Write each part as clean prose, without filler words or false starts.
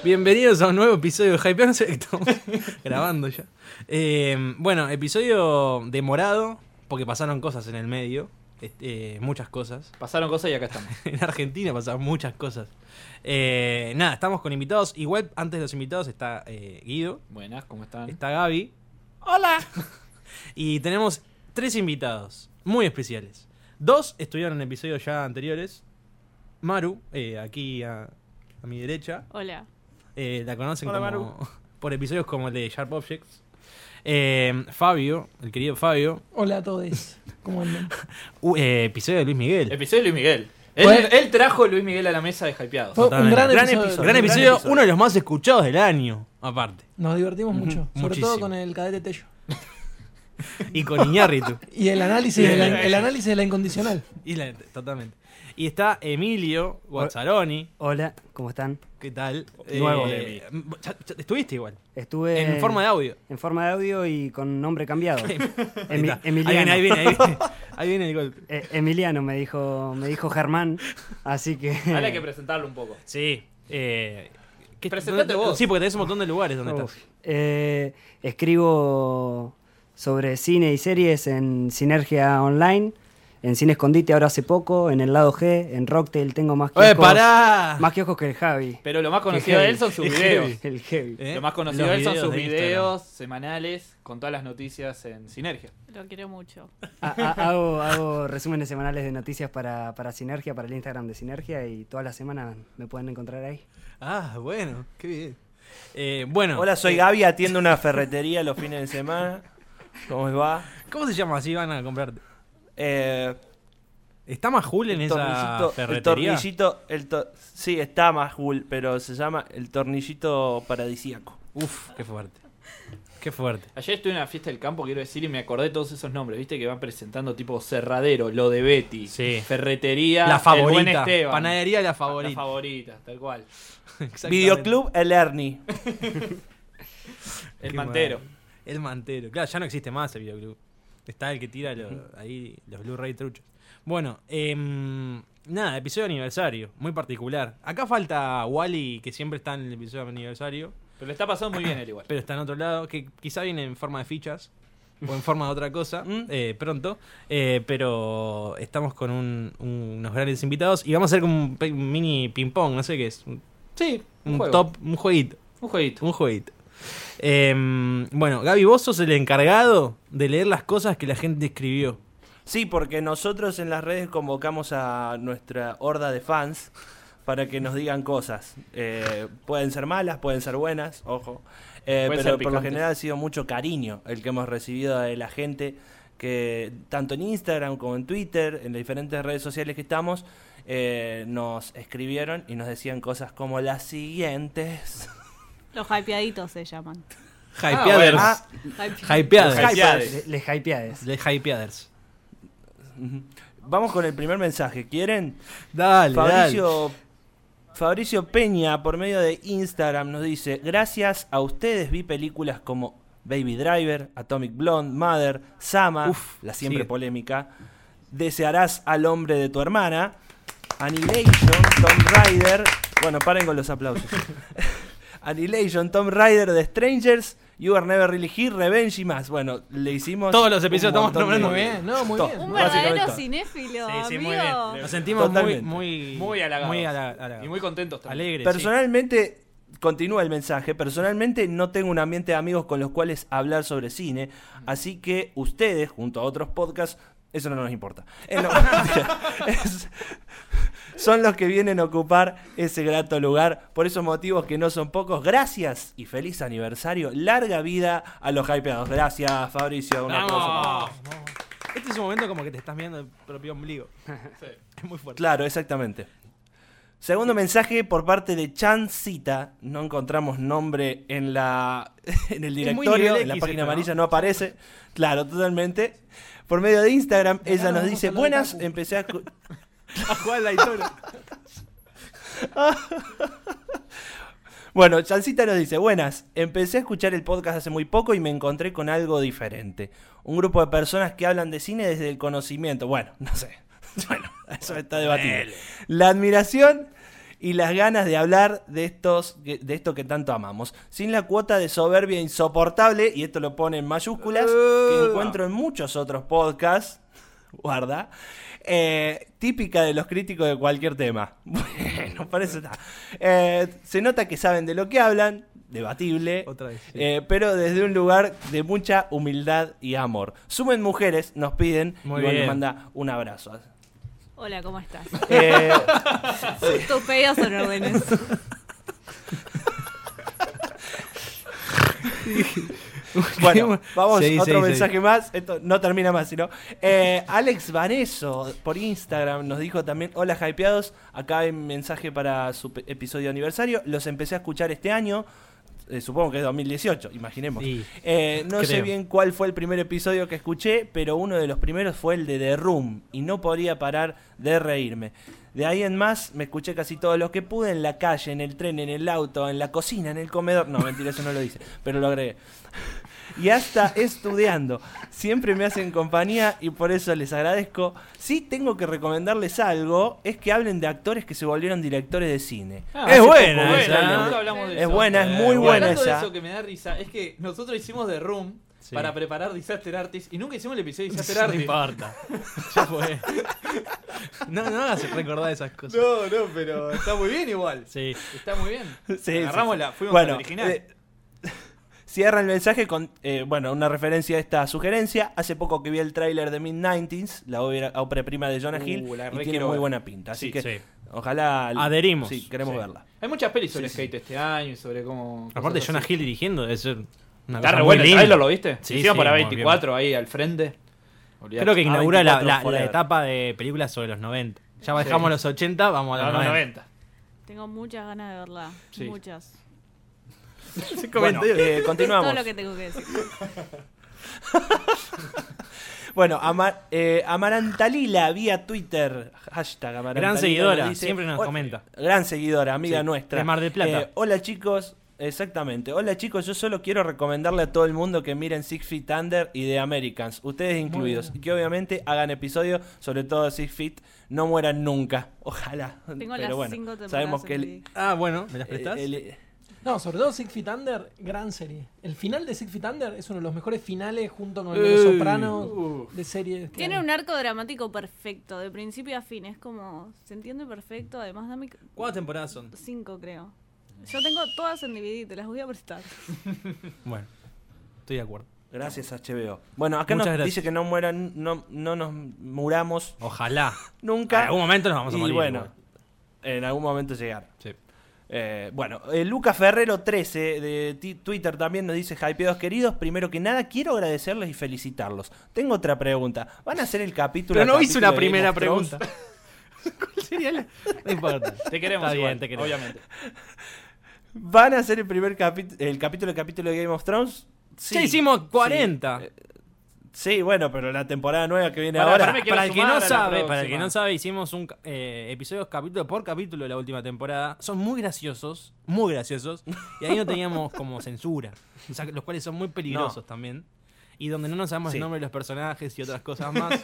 Bienvenidos a un nuevo episodio de Hypeados. No sé que estamos grabando ya. Bueno, episodio demorado porque pasaron cosas en el medio. Muchas cosas. Pasaron cosas y acá estamos. En Argentina pasaron muchas cosas. Nada, estamos con invitados. Igual antes de los invitados está Guido. Buenas, ¿cómo están? Está Gaby. ¡Hola! Y tenemos 3 invitados muy especiales. 2 estuvieron en episodios ya anteriores. Maru, aquí a mi derecha. Hola. La conocen Hola, como, Maru. por episodios como el de Sharp Objects. Fabio, el querido Fabio. Hola a todos. ¿Cómo andan? Episodio de Luis Miguel. Episodio de Luis Miguel. Bueno. Él trajo a Luis Miguel a la mesa de Hypeados. Fue un gran Gran episodio. episodio, uno de los más escuchados del año, aparte. Nos divertimos mucho. Sobre Muchísimo. todo con el cadete Tello. Y con Iñárritu. Y el análisis, el análisis de la incondicional. Totalmente. Y está Emilio Guazzaroni. Hola, ¿cómo están? ¿Qué tal? Nuevo. Estuviste igual. Estuve En forma de audio. en forma de audio y con nombre cambiado. Ahí está. Emiliano. Ahí viene. Ahí viene el golpe. Emiliano me dijo Germán, así que... Ahora hay que presentarlo un poco. Sí. Presentate vos. Sí, porque tenés un montón de lugares donde Uf. estás. Escribo sobre cine y series en Sinergia Online, en Cine Escondite ahora hace poco, en el lado G, en Rocktail tengo más kioscos, ¡Pará! más kioscos que el Javi. Pero lo más conocido de él son sus Es videos. heavy. El heavy. ¿Eh? Lo más conocido Los de él son sus de Instagram. videos semanales con todas las noticias en Sinergia. Lo quiero mucho. Hago resúmenes semanales de noticias para Sinergia, para el Instagram de Sinergia, y todas las semanas me pueden encontrar ahí. Ah, bueno, qué bien. Bueno. Hola, soy Gaby, atiendo una ferretería los fines de semana. ¿Cómo les va? ¿Cómo se llama? Así van a comprarte. El ¿Está Majul en esa ferretería? Sí, está Majul, pero se llama el tornillito paradisíaco. Uf, qué fuerte. Qué fuerte. Ayer estuve en una fiesta del campo, quiero decir, y me acordé de todos esos nombres. Viste que van presentando tipo Cerradero, Lo de Betty, Sí. Ferretería, La El Buen favorita. Esteban. Panadería la La favorita. favorita, tal cual. Exactamente. Videoclub El Ernie. El Qué Mantero. bueno. El Mantero. Claro, ya no existe más el videoclub. Está el que tira ahí los Blu-ray truchos. Bueno, nada, episodio de aniversario. Muy particular. Acá falta Wally, que siempre está en el episodio de aniversario. Pero le está pasando muy bien él igual. Pero está en otro lado, que quizá viene en forma de fichas o en forma de otra cosa pronto. Pero estamos con unos grandes invitados y vamos a hacer como un mini ping-pong, no sé qué es. Sí, Un juego. un jueguito. Un jueguito. Un jueguito. Bueno, Gaby, vos sos el encargado de leer las cosas que la gente escribió. Sí, porque nosotros en las redes convocamos a nuestra horda de fans para que nos digan cosas. Pueden ser malas, pueden ser buenas, ojo. Pueden Pero ser por lo picantes. general ha sido mucho cariño el que hemos recibido de la gente, que tanto en Instagram como en Twitter, en las diferentes redes sociales que estamos, nos escribieron y nos decían cosas como las siguientes. Los hypeaditos se llaman. Hypeaders. Hypeaders. Hypeades. Les hypeades. De Hypeaders. Vamos con el primer mensaje, ¿quieren? Dale, Fabricio Peña, por medio de Instagram, nos dice: gracias a ustedes vi películas como Baby Driver, Atomic Blonde, Mother, Sama, la siempre sí. polémica, Desearás al hombre de tu hermana, Annihilation, Tomb Raider. Bueno, paren con los aplausos. Annihilation, Tomb Raider, The Strangers, You Are Never Really Here, Revenge y más. Bueno, le hicimos Todos los episodios un estamos montón nombrando Muy bien, no, muy Todo. bien. Un Básicamente verdadero todo. cinéfilo, Sí, amigo. muy bien. Nos sentimos Totalmente. Muy halagados. Muy halagados. Y muy contentos también. Alegres. Personalmente, continúa el mensaje, personalmente no tengo un ambiente de amigos con los cuales hablar sobre cine, así que ustedes, junto a otros podcasts, eso no nos importa. Son los que vienen a ocupar ese grato lugar, por esos motivos que no son pocos. Gracias y feliz aniversario. Larga vida a los hypeados. Gracias, Fabricio. Un aplauso. ¡Vamos! Este es un momento como que te estás viendo el propio ombligo. Sí. Es muy fuerte. Claro, exactamente. Segundo mensaje por parte de Chancita. No encontramos nombre en el muy directorio, nivel en la X página esto, ¿no? amarilla no aparece. Claro, totalmente. Por medio de Instagram, ella nos vamos dice: a hablar de buenas, Taku". empecé a... A jugar la historia. Bueno, Chancita nos dice: buenas, empecé a escuchar el podcast hace muy poco y me encontré con algo diferente. Un grupo de personas que hablan de cine desde el conocimiento. Bueno, no sé. Bueno, eso está debatible. La admiración y las ganas de hablar de esto que tanto amamos. Sin la cuota de soberbia insoportable, y esto lo pone en mayúsculas, que encuentro en muchos otros podcasts, guarda, típica de los críticos de cualquier tema. Bueno, parece está. Se nota que saben de lo que hablan, debatible, Otra vez, sí. pero desde un lugar de mucha humildad y amor. Sumen mujeres, nos piden, Muy y bueno, bien. nos manda un abrazo. Hola, ¿cómo estás? Eh, Tus pedidos son órdenes. Bueno, vamos, Seguí, otro seguí, mensaje más. Esto no termina más, sino. Alex Vaneso por Instagram nos dijo también: hola, hypeados. Acá hay un mensaje para su episodio de aniversario. Los empecé a escuchar este año. Supongo que es 2018, imaginemos. Sí, No sé creo. bien cuál fue el primer episodio que escuché, pero uno de los primeros fue el de The Room y no podía parar de reírme. De ahí en más me escuché casi todos los que pude, en la calle, en el tren, en el auto, en la cocina, en el comedor. No, mentira, eso no lo dice, pero lo agregué. Y hasta estudiando. Siempre me hacen compañía y por eso les agradezco. Sí tengo que recomendarles algo, es que hablen de actores que se volvieron directores de cine. Ah, Es hace buena poco, esa. nunca hablamos de Es eso. buena, es muy Y buena hablando de esa. eso que me da risa, es que nosotros hicimos The Room Sí. para preparar Disaster Artist y nunca hicimos el episodio de Disaster No Artist. importa. Ya fue. No hagas recordar esas cosas. No, pero está muy bien igual. Sí. Está muy bien. Sí, Agarramos sí. la, fuimos Bueno, al original. cierra el mensaje con una referencia a esta sugerencia. Hace poco que vi el tráiler de Mid-90s, la ópera prima de Jonah Hill, La y re tiene quiero muy ver. buena pinta. Así Sí, que sí. ojalá... Adherimos. Sí, queremos Sí. verla. Hay muchas pelis sobre skate este año y sobre cómo... Aparte, cosas Jonah así. Hill dirigiendo debe ser una Está cosa re muy bueno el linda. trailer, ¿lo viste? Sí, Hicieron sí, para muy 24 ahí al frente. Olvidate. Creo que inaugura la, 24 la forever. etapa de películas sobre los 90. Ya dejamos los 80, vamos a No, los no, 90. 90. Tengo muchas ganas de verla. Sí. Muchas. Bueno, continuamos. Todo lo que tengo que decir. Bueno, Amarantalila vía Twitter, hashtag Amarantalila. Gran seguidora, nos dice- siempre nos comenta. Gran seguidora, amiga Sí, nuestra. de Mar del Plata. Hola chicos, exactamente. Hola chicos, yo solo quiero recomendarle a todo el mundo que miren Six Feet Under y The Americans, ustedes incluidos. Y que obviamente hagan episodios, sobre todo Six Feet, no mueran nunca. Ojalá. Tengo Pero las bueno, 5 temporadas. sabemos que en el, DVD. Ah, bueno, ¿me las prestás? No, sobre todo Six Feet Under, gran serie. El final de Six Feet Under es uno de los mejores finales junto con el de Los Sopranos de series. que Tiene hay. un arco dramático perfecto, de principio a fin. Es como, se entiende perfecto. Además, dame ¿Cuántas temporadas son? 5, creo. Yo tengo todas en DVD, te las voy a prestar. Bueno, estoy de acuerdo. Gracias HBO. Bueno, acá Muchas nos gracias. dice que no mueran, no nos muramos Ojalá. nunca. En algún momento nos vamos a Y morir. bueno, igual. en algún momento llegar. Sí. Bueno, Luca Ferrero 13 de Twitter también nos dice: hypeados queridos, primero que nada quiero agradecerles y felicitarlos. Tengo otra pregunta. ¿Van a hacer el capítulo? Pero no a hice capítulo una de primera Game of Thrones? pregunta. ¿Cuál sería la...? No importa. Te queremos Está igual, bien, te queremos. obviamente. ¿Van a hacer el capítulo de Game of Thrones? Sí. Ya hicimos 40. Sí. Sí, bueno, pero la temporada nueva que viene Para- ahora. para mí que- Para el que sumar a no la sabe, próxima. para el que no sabe, hicimos un episodios capítulo por capítulo de la última temporada. Son muy graciosos, y ahí no teníamos como censura, o sea, los cuales son muy peligrosos también. Y donde no nos sabemos Sí. el nombre de los personajes y otras cosas más.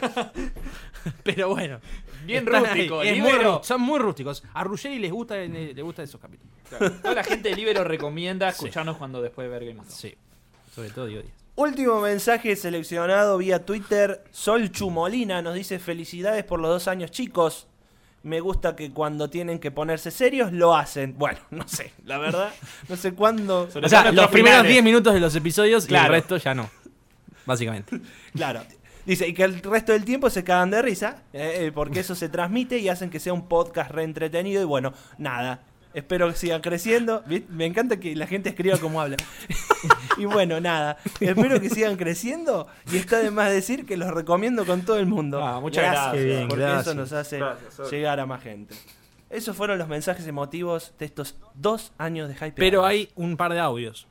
Pero bueno, Bien están rústico, ahí. Es muy Libero. son muy rústicos. A Ruggeri le gusta esos capítulos. Toda la gente de Libero recomienda escucharnos cuando después de ver Game of Thrones. Sí, sobre todo Dios. Último mensaje seleccionado vía Twitter. Sol Chumolina nos dice: felicidades por los 2 años, chicos. Me gusta que cuando tienen que ponerse serios lo hacen. Bueno, no sé, la verdad, no sé cuándo. Sobre O sea, todo los nuestros primeros finales. 10 minutos de los episodios y Claro. el resto ya no. Básicamente. Claro. Dice, y que el resto del tiempo se cagan de risa, porque eso se transmite y hacen que sea un podcast re entretenido. Y bueno, nada. Espero que sigan creciendo. Me encanta que la gente escriba como habla. Y bueno, nada. Espero que sigan creciendo. Y está de más decir que los recomiendo con todo el mundo. Ah, muchas gracias. Qué bien, porque gracias. eso nos hace llegar a más gente. Esos fueron los mensajes emotivos de estos 2 años de Hype. Pero hay un par de audios.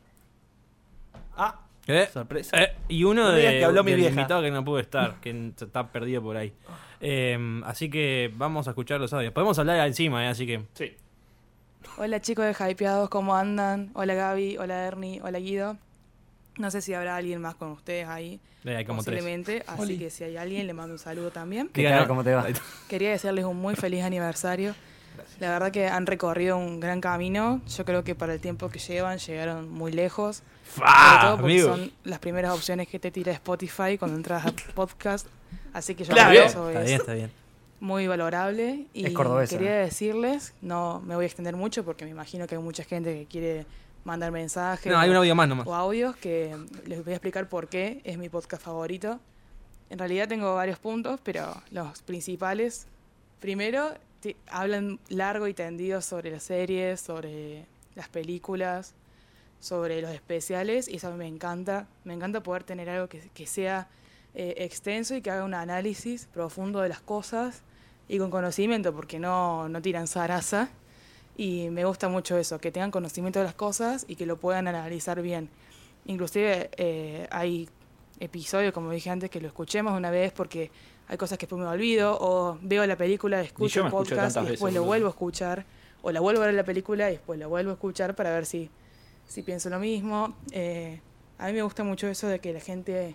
Ah, sorpresa. Y uno No digas que habló mi del vieja. invitado que no pudo estar, que está perdido por ahí. Así que vamos a escuchar los audios. Podemos hablar encima, así que... Sí. Hola chicos de Hypeados, ¿cómo andan? Hola Gaby, hola Ernie, hola Guido. No sé si habrá alguien más con ustedes ahí, hay como 3. posiblemente, así Oli. que si hay alguien le mando un saludo también. ¿Qué tal? ¿Cómo te va? Quería desearles un muy feliz aniversario. La verdad que han recorrido un gran camino. Yo creo que para el tiempo que llevan, llegaron muy lejos. Sobre todo porque amigo. son las primeras opciones que te tira Spotify cuando entras a podcast. Así que yo Claro, creo que eso Está es bien, está bien. muy valorable. Y Es cordobesa. quería decirles, no me voy a extender mucho porque me imagino que hay mucha gente que quiere mandar mensajes No, hay un audio más nomás. o audios, que les voy a explicar por qué es mi podcast favorito. En realidad tengo varios puntos, pero los principales. Primero, hablan largo y tendido sobre las series, sobre las películas, sobre los especiales, y eso a mí me encanta. Me encanta poder tener algo que sea extenso y que haga un análisis profundo de las cosas y con conocimiento, porque no tiran zaraza. Y me gusta mucho eso, que tengan conocimiento de las cosas y que lo puedan analizar bien. Inclusive hay episodios, como dije antes, que lo escuchemos una vez porque hay cosas que después me olvido, o veo la película, Ni escucho yo el me escucho podcast y tantas después veces, lo boludo. vuelvo a escuchar, o la vuelvo a ver la película y después la vuelvo a escuchar para ver si pienso lo mismo. A mí me gusta mucho eso de que la gente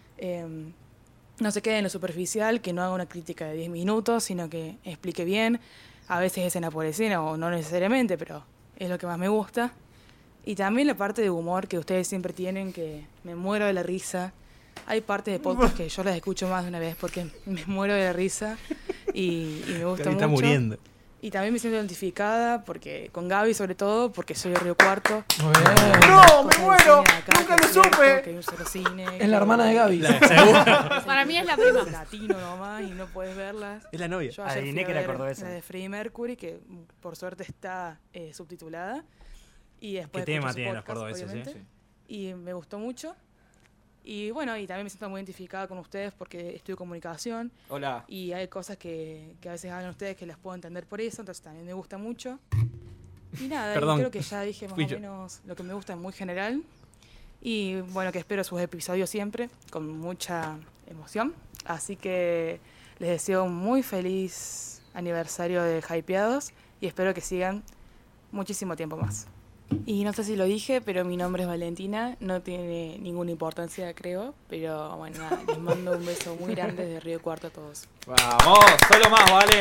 no se quede en lo superficial, que no haga una crítica de 10 minutos, sino que explique bien. A veces escena por escena, o no necesariamente, pero es lo que más me gusta. Y también la parte de humor que ustedes siempre tienen, que me muero de la risa. Hay partes de podcast que yo las escucho más de una vez porque me muero de la risa y me gusta Gaby mucho. está muriendo. Y también me siento identificada porque con Gaby, sobre todo, porque soy de Río Cuarto. Muy bien. ¡No, me Cosas del muero! cine acá, ¡Nunca que lo es cierto, supe! Que hay un solo cine. Es la hermana de Gaby. Para mí es la prima. Latino nomás y no puedes verlas. Es la novia. Yo ayer Adiviné fui a que era ver cordobesa. la de Freddie Mercury, que por suerte está subtitulada. Y después ¿Qué tema escuché su tienen los podcast, cordobeses, obviamente. Y me gustó mucho. Y bueno, y también me siento muy identificada con ustedes porque estudio comunicación. Hola. Y hay cosas que a veces hablan ustedes que las puedo entender por eso, entonces también me gusta mucho. Y nada, y Perdón. creo que ya dije más Fui o yo. menos lo que me gusta en muy general. Y bueno, que espero sus episodios siempre, con mucha emoción. Así que les deseo un muy feliz aniversario de Hypeados y espero que sigan muchísimo tiempo más. Y no sé si lo dije, pero mi nombre es Valentina, no tiene ninguna importancia, creo, pero bueno, nada, les mando un beso muy grande desde Río Cuarto a todos. Vamos, solo más, Valen.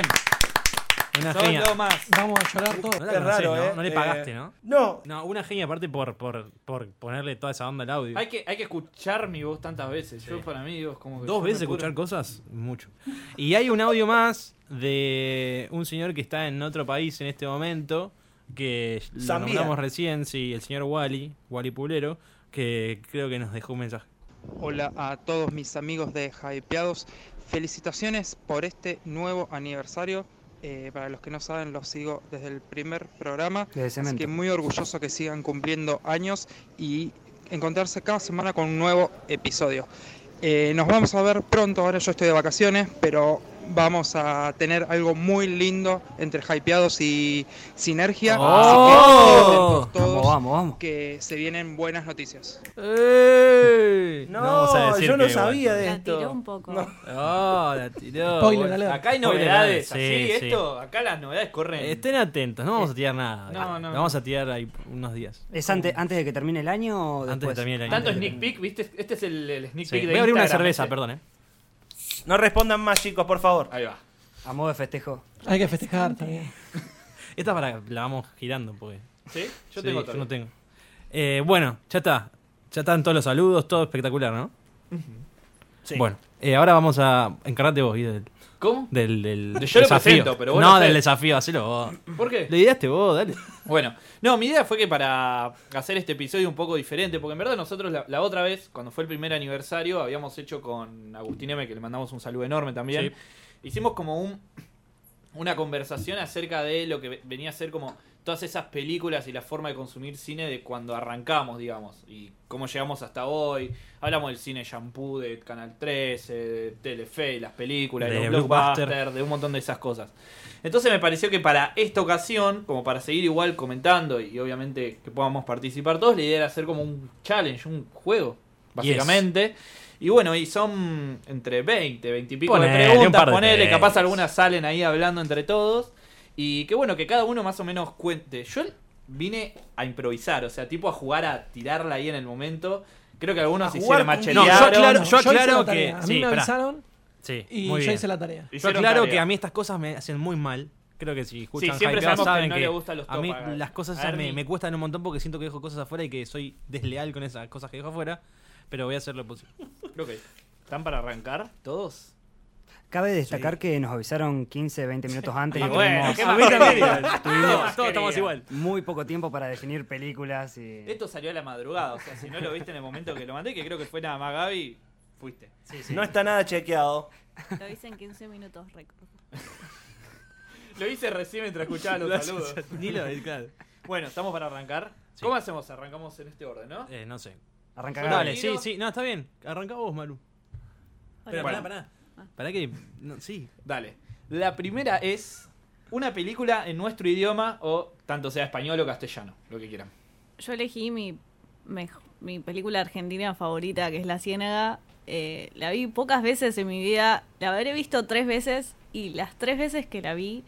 Una genia. Solo más. Vamos a llorar todos. No la Qué conocés, raro, ¿no? ¿eh? No le pagaste, ¿no? No. No, una genia aparte por ponerle toda esa onda al audio. Hay que escuchar mi voz tantas veces. Yo para mí digo, es como que Dos yo me veces curo. escuchar cosas, mucho. Y hay un audio más de un señor que está en otro país en este momento, que lo Zambia. nombramos recién, sí, el señor Wally Pulero, que creo que nos dejó un mensaje. Hola a todos mis amigos de Hypeados. Felicitaciones por este nuevo aniversario. Para los que no saben, los sigo desde el primer programa. Desde Así Cemento. que muy orgulloso que sigan cumpliendo años y encontrarse cada semana con un nuevo episodio. Nos vamos a ver pronto, ahora yo estoy de vacaciones, pero vamos a tener algo muy lindo entre Hypeados y Sinergia. ¡Oh! Así que atentos todos, Vamos. que se vienen buenas noticias. No, vamos a decir yo no que, sabía de La esto. tiró un poco. No. Oh, la tiró. Spoiler Bueno. alert. Acá hay Spoiler novedades, alert, así, sí, esto, acá las novedades corren. Estén atentos, no vamos a tirar nada. No. Vamos a tirar ahí unos días. ¿Es antes de que termine el año o Antes de después? terminar el año. Tanto sneak peek, ¿viste? Este es el sneak Sí. peek de Voy a abrir una Instagram, cerveza, ese. perdón, No respondan más, chicos, por favor. Ahí va. A modo de festejo. Hay que festejar también. Esta para la vamos girando, porque. ¿Sí? Yo Sí, tengo yo todavía. no tengo. Bueno, ya está. Ya están todos los saludos, todo espectacular, ¿no? Sí. Bueno, ahora vamos a encargarte vos, Guido, ¿Cómo? del Yo lo desafío. presento, pero vos no, lo del hacés. desafío, hacelo vos. ¿Por qué? Le ideaste vos, dale. Bueno, no, mi idea fue que para hacer este episodio un poco diferente, porque en verdad nosotros la otra vez, cuando fue el primer aniversario, habíamos hecho con Agustín M, que le mandamos un saludo enorme también, hicimos como una conversación acerca de lo que venía a ser como todas esas películas y la forma de consumir cine de cuando arrancamos, digamos, y cómo llegamos hasta hoy. Hablamos del cine shampoo de Canal 13, de Telefe, las películas, de De los Blockbuster. blockbusters, de un montón de esas cosas. Entonces me pareció que para esta ocasión, como para seguir igual comentando y obviamente que podamos participar todos, la idea era hacer como un challenge, un juego, básicamente. Y bueno, y son entre 20 y pico Ponele, de un preguntas, par de ponele, preguntas. capaz algunas salen ahí hablando entre todos. Y que bueno, que cada uno más o menos cuente. Yo vine a improvisar, o sea, tipo a jugar a tirarla ahí en el momento. Creo que algunos A se jugar hicieron con No, machetearon. yo hice aclaro la tarea. que- A mí sí, me pará. avisaron Sí, y muy yo bien. hice la tarea. Yo Hicieron aclaro tarea. que a mí estas cosas me hacen muy mal. Creo que si escuchan siempre hypeados sabemos que saben no le gustan los a mí top, a las cosas Ernie. me cuestan un montón porque siento que dejo cosas afuera y que soy desleal con esas cosas que dejo afuera, pero voy a hacer lo posible. Ok. ¿Están para arrancar todos? Cabe destacar que nos avisaron 15, 20 minutos antes. Y y bueno, tuvimos ¿qué más querían? Todos estamos igual. muy poco tiempo para definir películas. Y... Esto salió a la madrugada, o sea, si no lo viste en el momento que lo mandé, que creo que fue nada más Gaby, fuiste. No está nada chequeado. Lo hice en 15 minutos récord. Lo hice recién mientras escuchaba los saludos. Dilo, claro. Bueno, ¿estamos para arrancar? Sí. ¿Cómo hacemos? Arrancamos en este orden, ¿no? No sé. Arranca Bueno, Gaby. Dale, tiro. sí, no, está bien. Arranca vos, Malu. Pero Hola. pará. Pará que... No, sí. Dale. La primera es una película en nuestro idioma o tanto sea español o castellano, lo que quieran. Yo elegí mi película argentina favorita, que es La Ciénaga. La vi pocas veces en mi vida. La habré visto 3 veces y las 3 veces que la vi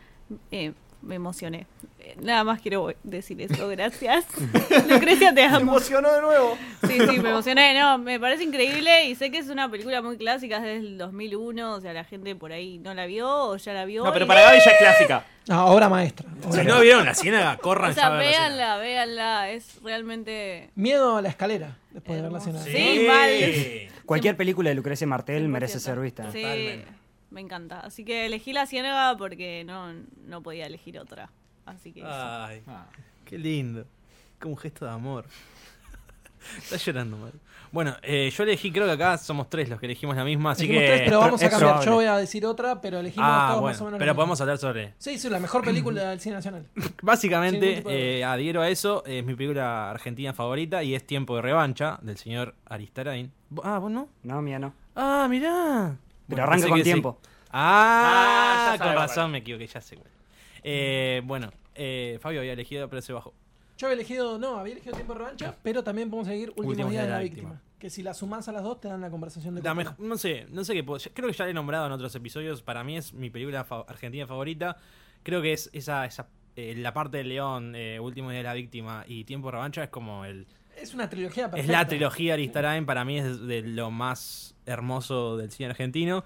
me emocioné. Nada más quiero decir eso, gracias. Lucrecia, te amo. emocionó de nuevo. Sí, me emocioné. No, me parece increíble y sé que es una película muy clásica, es del 2001. O sea, la gente por ahí no la vio o ya la vio. No, pero y- para Gaby ya es clásica. Ah, obra maestra. Si no vieron La Ciénaga, corran O ya sea, a ver La Ciénaga. véanla. Es realmente... Miedo a la escalera después de ver la Hermoso. escena. Sí, mal. Cualquier película de Lucrecia Martel 100%. merece ser vista. Sí, Totalmente. me encanta. Así que elegí La Ciénaga porque no podía elegir otra. Así que eso. Ay, Ah. qué lindo. Como un gesto de amor. Estás llorando, Malu. Bueno, yo elegí, creo que acá somos 3 los que elegimos la misma, así Elegimos que... 3, pero vamos a es cambiar. probable. Yo voy a decir otra, pero elegimos todos más o menos. pero lo mismo. podemos hablar sobre... Sí, la mejor película del cine nacional. Sin ningún Básicamente, tipo de- adhiero a eso. Es mi película argentina favorita y es Tiempo de Revancha, del señor Aristarain. ¿Vos no? No, mía no. Ah, mirá. Pero arranca con tiempo. Ah, ya Con sabemos, razón me equivoqué, ya sé. Bueno, Fabio había elegido, pero se bajó. Yo había elegido Tiempo de Revancha, pero también podemos seguir Últimos Días de la Víctima. Que si la sumás a las dos te dan la conversación de cultura. No sé qué puedo. Creo que ya la he nombrado en otros episodios. Para mí es mi película argentina favorita. Creo que es la parte del León, Último Día de la Víctima y Tiempo de Revancha es como Es una trilogía es perfecta. la trilogía Aristarain. Para mí es de lo más hermoso del cine argentino.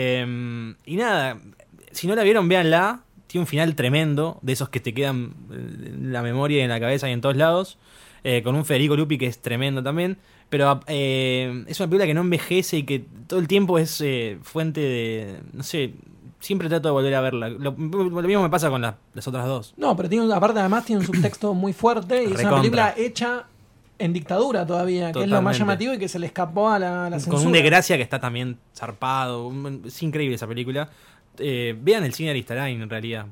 Y nada, si no la vieron, véanla. Tiene un final tremendo, de esos que te quedan en la memoria y en la cabeza y en todos lados. Con un Federico Lupi que es tremendo también. Pero es una película que no envejece y que todo el tiempo es fuente de... No sé, siempre trato de volver a verla. Lo mismo me pasa con las otras dos. No, pero aparte además tiene un subtexto muy fuerte y es una Recontra. película hecha en dictadura todavía, que es lo más Totalmente. llamativo y que se le escapó a la censura. Con un Desgracia que está también zarpado. Es increíble esa película. Vean el cine de Aristarain en realidad.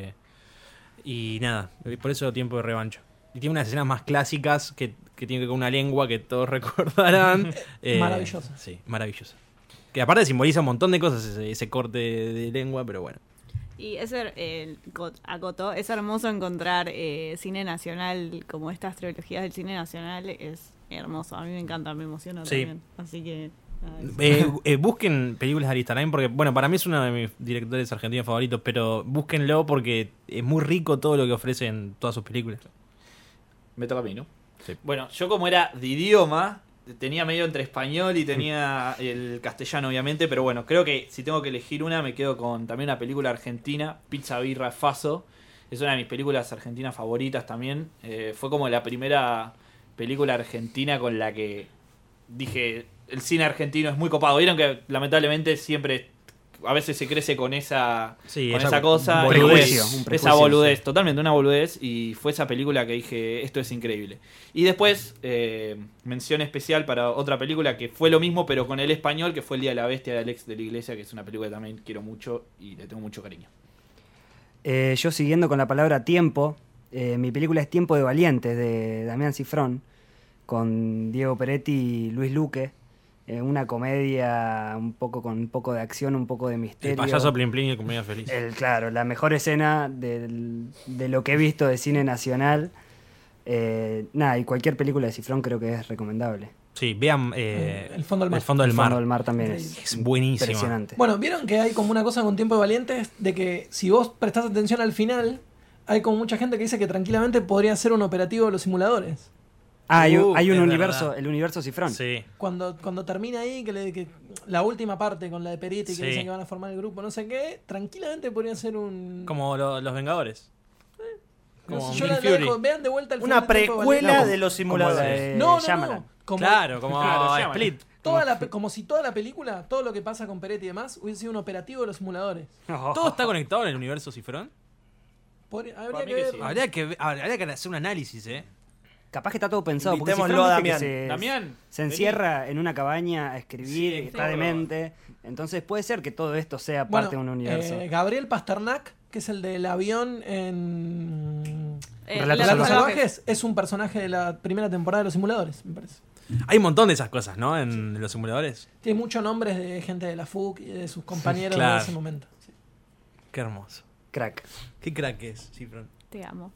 Y nada, por eso Tiempo de Revancha. Y tiene unas escenas más clásicas que tiene que ver con una lengua que todos recordarán. Maravillosa. Sí, maravillosa. Que aparte simboliza un montón de cosas ese corte de lengua, pero bueno. Y acotó, es hermoso encontrar cine nacional como estas trilogías del cine nacional. Es hermoso. A mí me encanta, me emociona Sí. también. Así que... nada, eso. Busquen películas de Aristarain porque, bueno, para mí es uno de mis directores argentinos favoritos, pero búsquenlo porque es muy rico todo lo que ofrece en todas sus películas. Me toca a mí, ¿no? Sí. Bueno, yo como era de idioma, tenía medio entre español y tenía el castellano, obviamente, pero bueno, creo que si tengo que elegir una, me quedo con también una película argentina, Pizza Birra Faso. Es una de mis películas argentinas favoritas también. Fue como la primera película argentina con la que dije, el cine argentino es muy copado. Vieron que lamentablemente siempre... A veces se crece con esa cosa. prejuicio, un Esa prejuicio, boludez, sí. totalmente una boludez. Y fue esa película que dije, esto es increíble. Y después, mención especial para otra película que fue lo mismo, pero con el español, que fue El Día de la Bestia de Alex de la Iglesia, que es una película que también quiero mucho y le tengo mucho cariño. Yo siguiendo con la palabra tiempo, mi película es Tiempo de Valientes, de Damián Cifrón, con Diego Peretti y Luis Luque. Una comedia con un poco de acción, un poco de misterio. El payaso Plin Plin y el comedia feliz. Claro, la mejor escena de lo que he visto de cine nacional. Y cualquier película de Cifrón creo que es recomendable. Sí, vean El Fondo del Mar. El Fondo del El Mar. Fondo del Mar también Es buenísima. impresionante. Bueno, vieron que hay como una cosa con Tiempo de Valientes de que si vos prestás atención al final, hay como mucha gente que dice que tranquilamente podría ser un operativo de los simuladores. Hay un es universo, verdad. el universo Cifrón. Sí. Cuando termina ahí, que la última parte con la de Peretti, que Sí. dicen que van a formar el grupo, no sé qué, tranquilamente podría ser un... Como los Vengadores. No Como sé, yo Nick la Fury. dejo, vean de vuelta el Una final del tiempo de precuela Valiente. de los Como la simuladores. de No, Shyamalan. como, Claro, como Claro, Split. como si toda la película, todo lo que pasa con Peretti y demás, hubiese sido un operativo de los simuladores. ¿Todo está conectado en el universo Cifrón? Habría Para mí que que ver. sí. Habría que hacer un análisis, Capaz que está todo pensado. Porque Invitémoslo Cifrón, a viste que Damián. Damián, se vení. encierra en una cabaña a escribir, Sí, está sí. demente. Entonces puede ser que todo esto sea Bueno, parte de un universo. Gabriel Pasternak, que es el del avión en Relatos Relatos Salvajes. Salvajes, es un personaje de la primera temporada de los simuladores, me parece. Hay un montón de esas cosas, ¿no? En los simuladores. Tiene muchos nombres de gente de la FUC y de sus compañeros Claro. de ese momento. Sí. Qué hermoso. Crack. Qué crack es Cifrón. Te amo.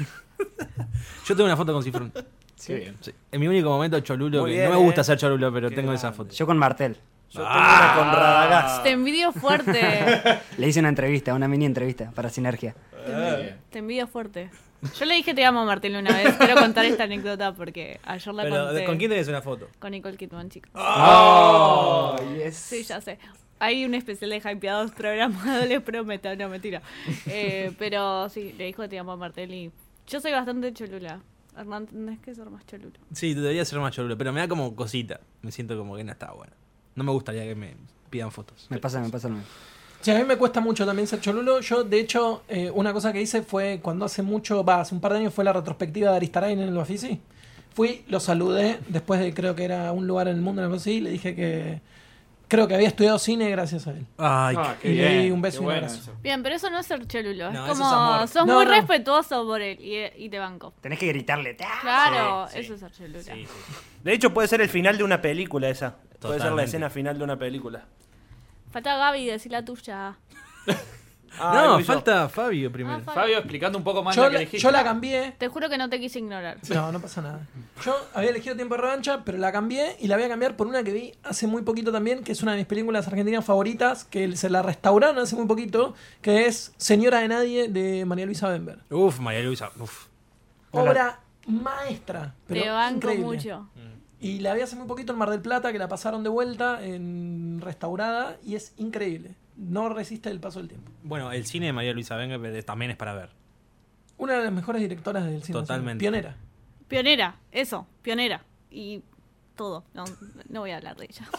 Yo tengo una foto con Cifrón. Qué bien. Sí. En mi único momento cholulo. Muy Que bien, no me gusta ser cholulo, pero Qué tengo esa grande. foto. Yo con Martel. Yo tengo una con Radagast. Te envidio fuerte. Le hice una entrevista, una mini entrevista para Sinergia. Te envidio fuerte. Yo le dije te amo a Martín una vez. Quiero contar esta anécdota porque ayer la Pero, conté ¿con quién tenés una foto? con Nicole Kidman, chicos. ¡Oh! Sí, ya sé. Hay un especial de Hypeados programado, les prometo, no, mentira. Pero sí, le dijo te amo a Martel y yo soy bastante cholula. Hernán, tenés que ser más cholulo. Sí, debería ser más cholulo, pero me da como cosita. Me siento como que no está bueno. No me gustaría que me pidan fotos. Me pasa lo mismo. Sí, a mí me cuesta mucho también ser cholulo. Yo, de hecho, una cosa que hice fue cuando hace un par de años fue la retrospectiva de Aristarain en el Bafisi. Fui, lo saludé después de, creo que era un lugar en el mundo, algo así, le dije que creo que había estudiado cine gracias a él. Ay, Qué Y le di bien, un beso qué y un bueno abrazo. eso. Bien, pero eso no es ser cholulo. No, Es eso como, es amor. sos No, muy no. respetuoso por él y te banco. Tenés que gritarle. ¡Ah! Claro, Sí, sí. eso es ser cholula. sí, sí. De hecho, puede ser el final de una película esa. Puede ser la Totalmente. escena final de una película. Falta Gaby, decí la tuya. Ah, No, voy yo. falta Fabio primero. Ah, Fabio, explicando un poco más Yo la que la, elegiste. yo la cambié. Te juro que no te quise ignorar. No, no pasa nada. Yo había elegido Tiempo de Revancha, pero la cambié y la voy a cambiar por una que vi hace muy poquito también, que es una de mis películas argentinas favoritas, que se la restauraron hace muy poquito, que es Señora de Nadie de María Luisa Bember. Uf, María Luisa. Uf. Obra maestra. Pero Te banco increíble. mucho. Y la vi hace muy poquito en Mar del Plata, que la pasaron de vuelta en restaurada y es increíble. No resiste el paso del tiempo. Bueno, el cine de María Luisa Venga también es para ver. Una de las mejores directoras del cine. Totalmente. Pionera. Pionera, eso, pionera. Y todo. No, no voy a hablar de ella.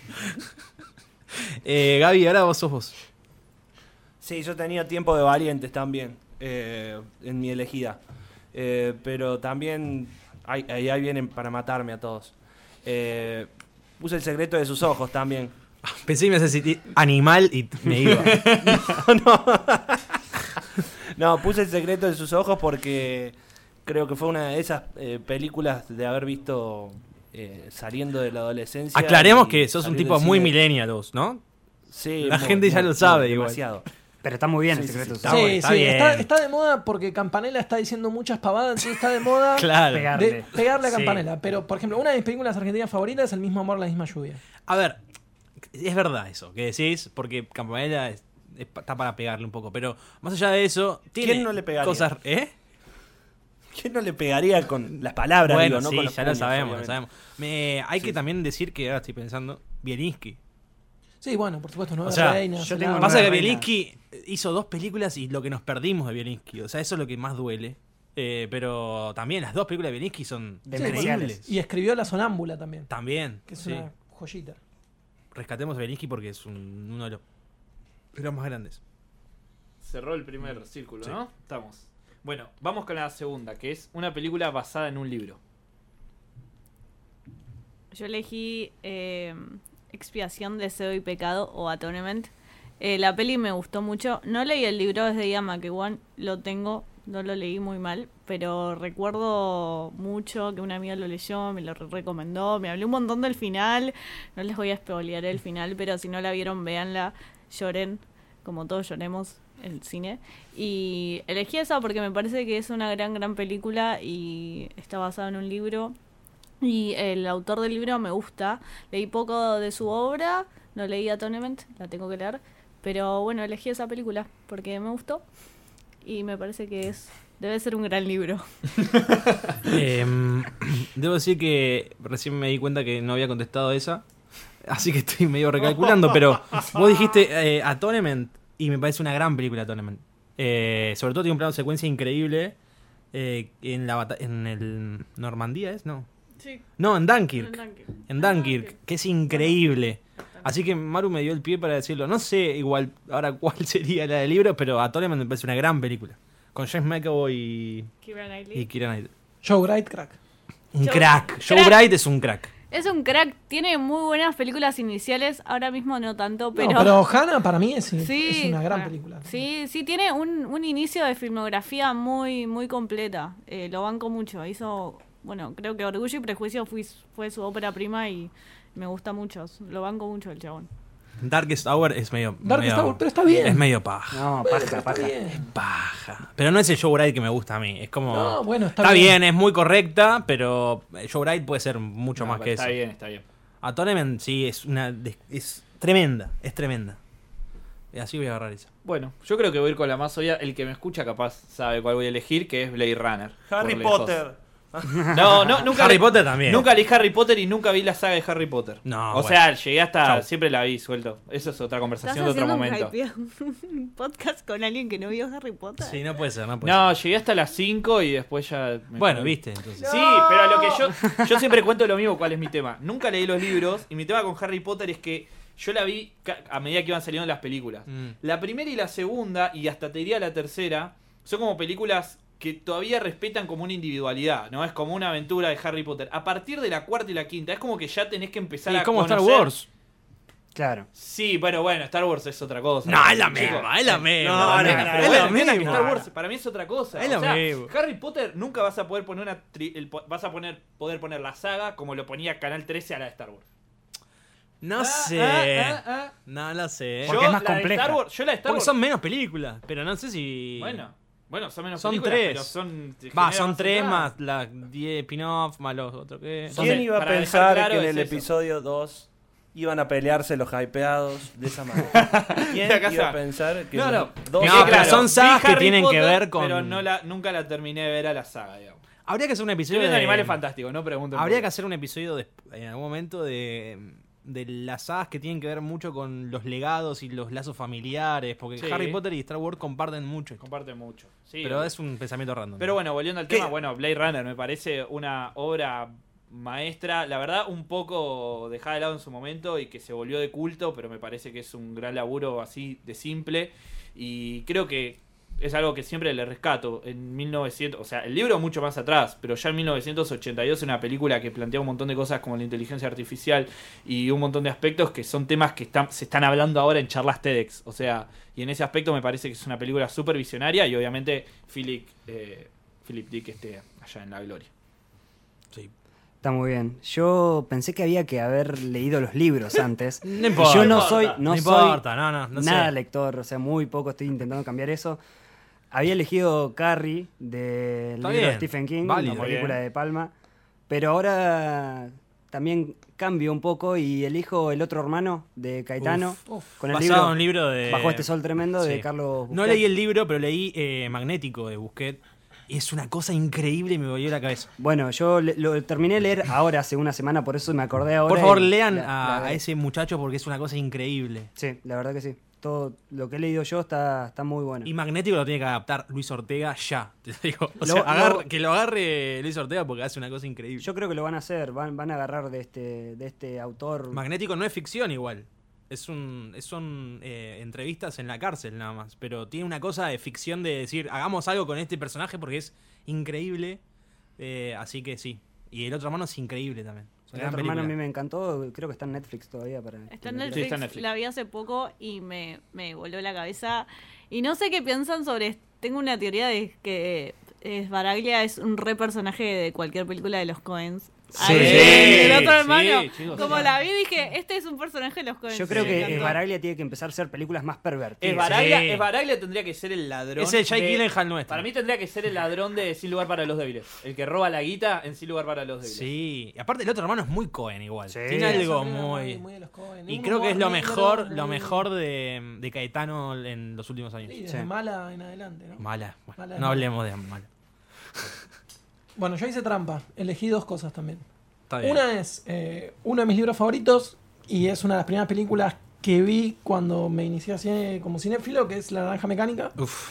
Gaby, ahora vos sos vos. Sí, yo tenía Tiempo de Valientes también en mi elegida. Pero también ahí vienen para matarme a todos. Puse El secreto de sus ojos también. Pensé que me ibas a decir animal y me iba. No, puse El secreto de sus ojos porque creo que fue una de esas películas de haber visto saliendo de la adolescencia. Aclaremos y que sos un salir tipo del muy cine. millennial vos, ¿no? Sí, La gente ya lo sabe igual. demasiado. Pero está muy bien Sí, el sí, secreto. sí. de Está sus bueno, ojos. está bien. Está de moda porque Campanella está diciendo muchas pavadas, entonces está de moda Claro. Pegarle. de pegarle a Sí. Campanella. Pero, por ejemplo, una de mis películas argentinas favoritas es El mismo amor, la misma lluvia. A ver, es verdad eso que decís, porque Campanella está para pegarle un poco, pero más allá de eso, tiene ¿Quién no le pegaría? cosas. ¿Eh? ¿Quién no le pegaría con las palabras? Bueno, digo, no sí, con los ya puños, lo sabemos, obviamente. Hay que también decir que ahora estoy pensando, Bielinski. Sí, bueno, por supuesto, Nueva O sea, Reina. yo Solar. tengo Pasa que Reina. Bielinski hizo 2 películas y lo que nos perdimos de Bielinski, o sea, eso es lo que más duele. Pero también las 2 películas de Bielinski son Demenciales. increíbles. Y escribió La Sonámbula también, También, que es sí. una joyita. Rescatemos a Bielinski porque es uno de los más grandes. Cerró el primer círculo, Sí. ¿no? Estamos. Bueno, vamos con la segunda, que es una película basada en un libro. Yo elegí Expiación, Deseo y Pecado o Atonement. La peli me gustó mucho. No leí el libro, es de Ian McEwan, lo tengo, no lo leí muy mal, pero recuerdo mucho que una amiga lo leyó, me lo recomendó, me habló un montón del final. No les voy a spoilear el final, pero si no la vieron, véanla, lloren, como todos lloremos en el cine. Y elegí esa porque me parece que es una gran película y está basada en un libro. Y el autor del libro me gusta. Leí poco de su obra, no leí Atonement, la tengo que leer. Pero bueno, elegí esa película porque me gustó y me parece que es Debe ser un gran libro. Debo decir que recién me di cuenta que no había contestado esa. Así que estoy medio recalculando. Pero vos dijiste Atonement. Y me parece una gran película Atonement. Sobre todo tiene un plano de secuencia increíble. En el Normandía, ¿es? No. Sí. No, en Dunkirk. En Dunkirk, que es increíble. Así que Maru me dio el pie para decirlo. No sé igual ahora cuál sería la del libro, pero Atonement me parece una gran película. Con James McAvoy y Keira Knightley. Joe Wright, crack. Un crack. Joe Wright es un crack. Es un crack. Tiene muy buenas películas iniciales. Ahora mismo no tanto, pero... No, pero Hannah para mí es una gran bueno, película. Sí, tiene un inicio de filmografía muy, muy completa. Lo banco mucho. Hizo... Bueno, creo que Orgullo y Prejuicio fue su ópera prima y me gusta mucho. Lo banco mucho el chabón. Darkest Hour es medio... Darkest Hour, pero está bien. Es medio paja. No, paja. Es paja. Pero no es el Joe Wright que me gusta a mí. Es como... No, bueno, está bien, es muy correcta, pero Joe Wright puede ser mucho más que eso. Está bien. Atonement sí, es tremenda. Es tremenda. Así voy a agarrar esa. Bueno, yo creo que voy a ir con la más obvia. El que me escucha capaz sabe cuál voy a elegir, que es Blade Runner. Harry Potter. No, nunca Harry Potter también. Nunca leí Harry Potter y nunca vi la saga de Harry Potter. No, o sea, llegué hasta... Siempre la vi, suelto. Eso es otra ¿Estás conversación de otro momento. un podcast con alguien que no vio Harry Potter? Sí, no puede ser. No, llegué hasta las 5 y después ya... Bueno, viste, entonces. Sí, pero a lo que yo siempre cuento lo mismo, cuál es mi tema. Nunca leí los libros y mi tema con Harry Potter es que yo la vi a medida que iban saliendo las películas. La primera y la segunda, y hasta te diría la tercera, son como películas que todavía respetan como una individualidad, ¿no? Es como una aventura de Harry Potter. A partir de la cuarta y la quinta, es como que ya tenés que empezar a como conocer... Star Wars. Claro. Sí, bueno, Star Wars es otra cosa. No, es la Chicos. misma, es la misma. No, es pero la bueno, misma. Star Wars para mí es otra cosa. Es O lo sea, mismo. Harry Potter nunca vas a poder poner poder poner la saga como lo ponía Canal 13 a la de Star Wars. No sé. No lo sé. Porque es más compleja. Yo la de Star Porque Wars... son menos películas, pero no sé si... Bueno, son menos Son películas, 3. pero son... son 3 entradas. más las 10 spin-off, más los otros que... ¿Quién iba a para dejar pensar claro que en es el eso. episodio 2 iban a pelearse los hypeados de esa manera? ¿Quién Acá iba a está. pensar que No, los no. dos... No, Quede pero son sagas vi que Harry tienen que Potter, ver con- Pero nunca la terminé de ver a la saga, digamos. Habría que hacer un Estoy episodio viendo de... Animales Fantásticos, no pregunten. Habría por que hacer un episodio en algún momento de las sagas que tienen que ver mucho con los legados y los lazos familiares, porque Sí. Harry Potter y Star Wars comparten mucho. Comparte mucho. Sí, Pero es un pensamiento random. Pero bueno, volviendo al ¿Qué? tema, Blade Runner me parece una obra maestra, la verdad un poco dejada de lado en su momento y que se volvió de culto, pero me parece que es un gran laburo así de simple y creo que es algo que siempre le rescato. En 1900, o sea, el libro mucho más atrás, pero ya en 1982 una película que plantea un montón de cosas como la inteligencia artificial y un montón de aspectos que son temas que se están hablando ahora en charlas TEDx. O sea, y en ese aspecto me parece que es una película súper visionaria y obviamente Philip Dick esté allá en la gloria. Sí. Está muy bien. Yo pensé que había que haber leído los libros antes. No importa. Yo no no soy importa, no nada sé. lector, o sea, muy poco estoy intentando cambiar eso. Había elegido Carrie del Está libro bien, de Stephen King, válido. la película de Palma, pero ahora también cambio un poco y elijo El otro hermano de Caetano con el Basado libro en un libro de... Bajo este sol tremendo de Sí. Carlos No Busquets. leí el libro, pero leí Magnético de Busquets. Es una cosa increíble y me volvió la cabeza. Bueno, yo lo terminé de leer ahora hace una semana, por eso me acordé ahora. Por favor, y lean la a veo. ese muchacho porque es una cosa increíble. Sí, la verdad que sí. Todo lo que he leído yo está muy bueno. Y Magnético lo tiene que adaptar Luis Ortega ya. Te digo. O Lo- sea, lo- que lo agarre Luis Ortega porque hace una cosa increíble. Yo creo que lo van a hacer, van a agarrar de este autor. Magnético no es ficción igual. Son entrevistas en la cárcel nada más. Pero tiene una cosa de ficción de decir, hagamos algo con este personaje porque es increíble. Así que sí. Y El otro hermano es increíble también. Es una El gran otro hermano a mí película. me encantó, creo que está en Netflix todavía para. Está en Sí, Netflix, está en Netflix. la vi hace poco y me voló la cabeza. Y no sé qué piensan sobre... Tengo una teoría de que Sbaraglia es un re personaje de cualquier película de los Coens. Sí. El otro hermano. Sí, chicos, Como sí. la vi, dije, este es un personaje de los Coen. Yo creo Me que encantó. Esbaraglia tiene que empezar a hacer películas más pervertidas. Esbaraglia tendría que ser el ladrón. Es el Jake de- Gyllenhaal nuestro. Para mí tendría que ser el ladrón de Sin Lugar para los Débiles. El que roba la guita en Sin Lugar para los Débiles. Sí, y aparte el otro hermano es muy Cohen igual. Sí. Tiene algo Eso, muy... de los Coen. Y Un creo que es humor lo negro, mejor, muy- lo mejor de Caetano en los últimos años. Sí, desde Sí. Mala en adelante, ¿no? Mala. Bueno, Mala. no hablemos de Mala. Bueno, yo hice trampa. Elegí dos cosas también. Está bien. Una es uno de mis libros favoritos y es una de las primeras películas que vi cuando me inicié como cinéfilo, que es La Naranja Mecánica. Uf.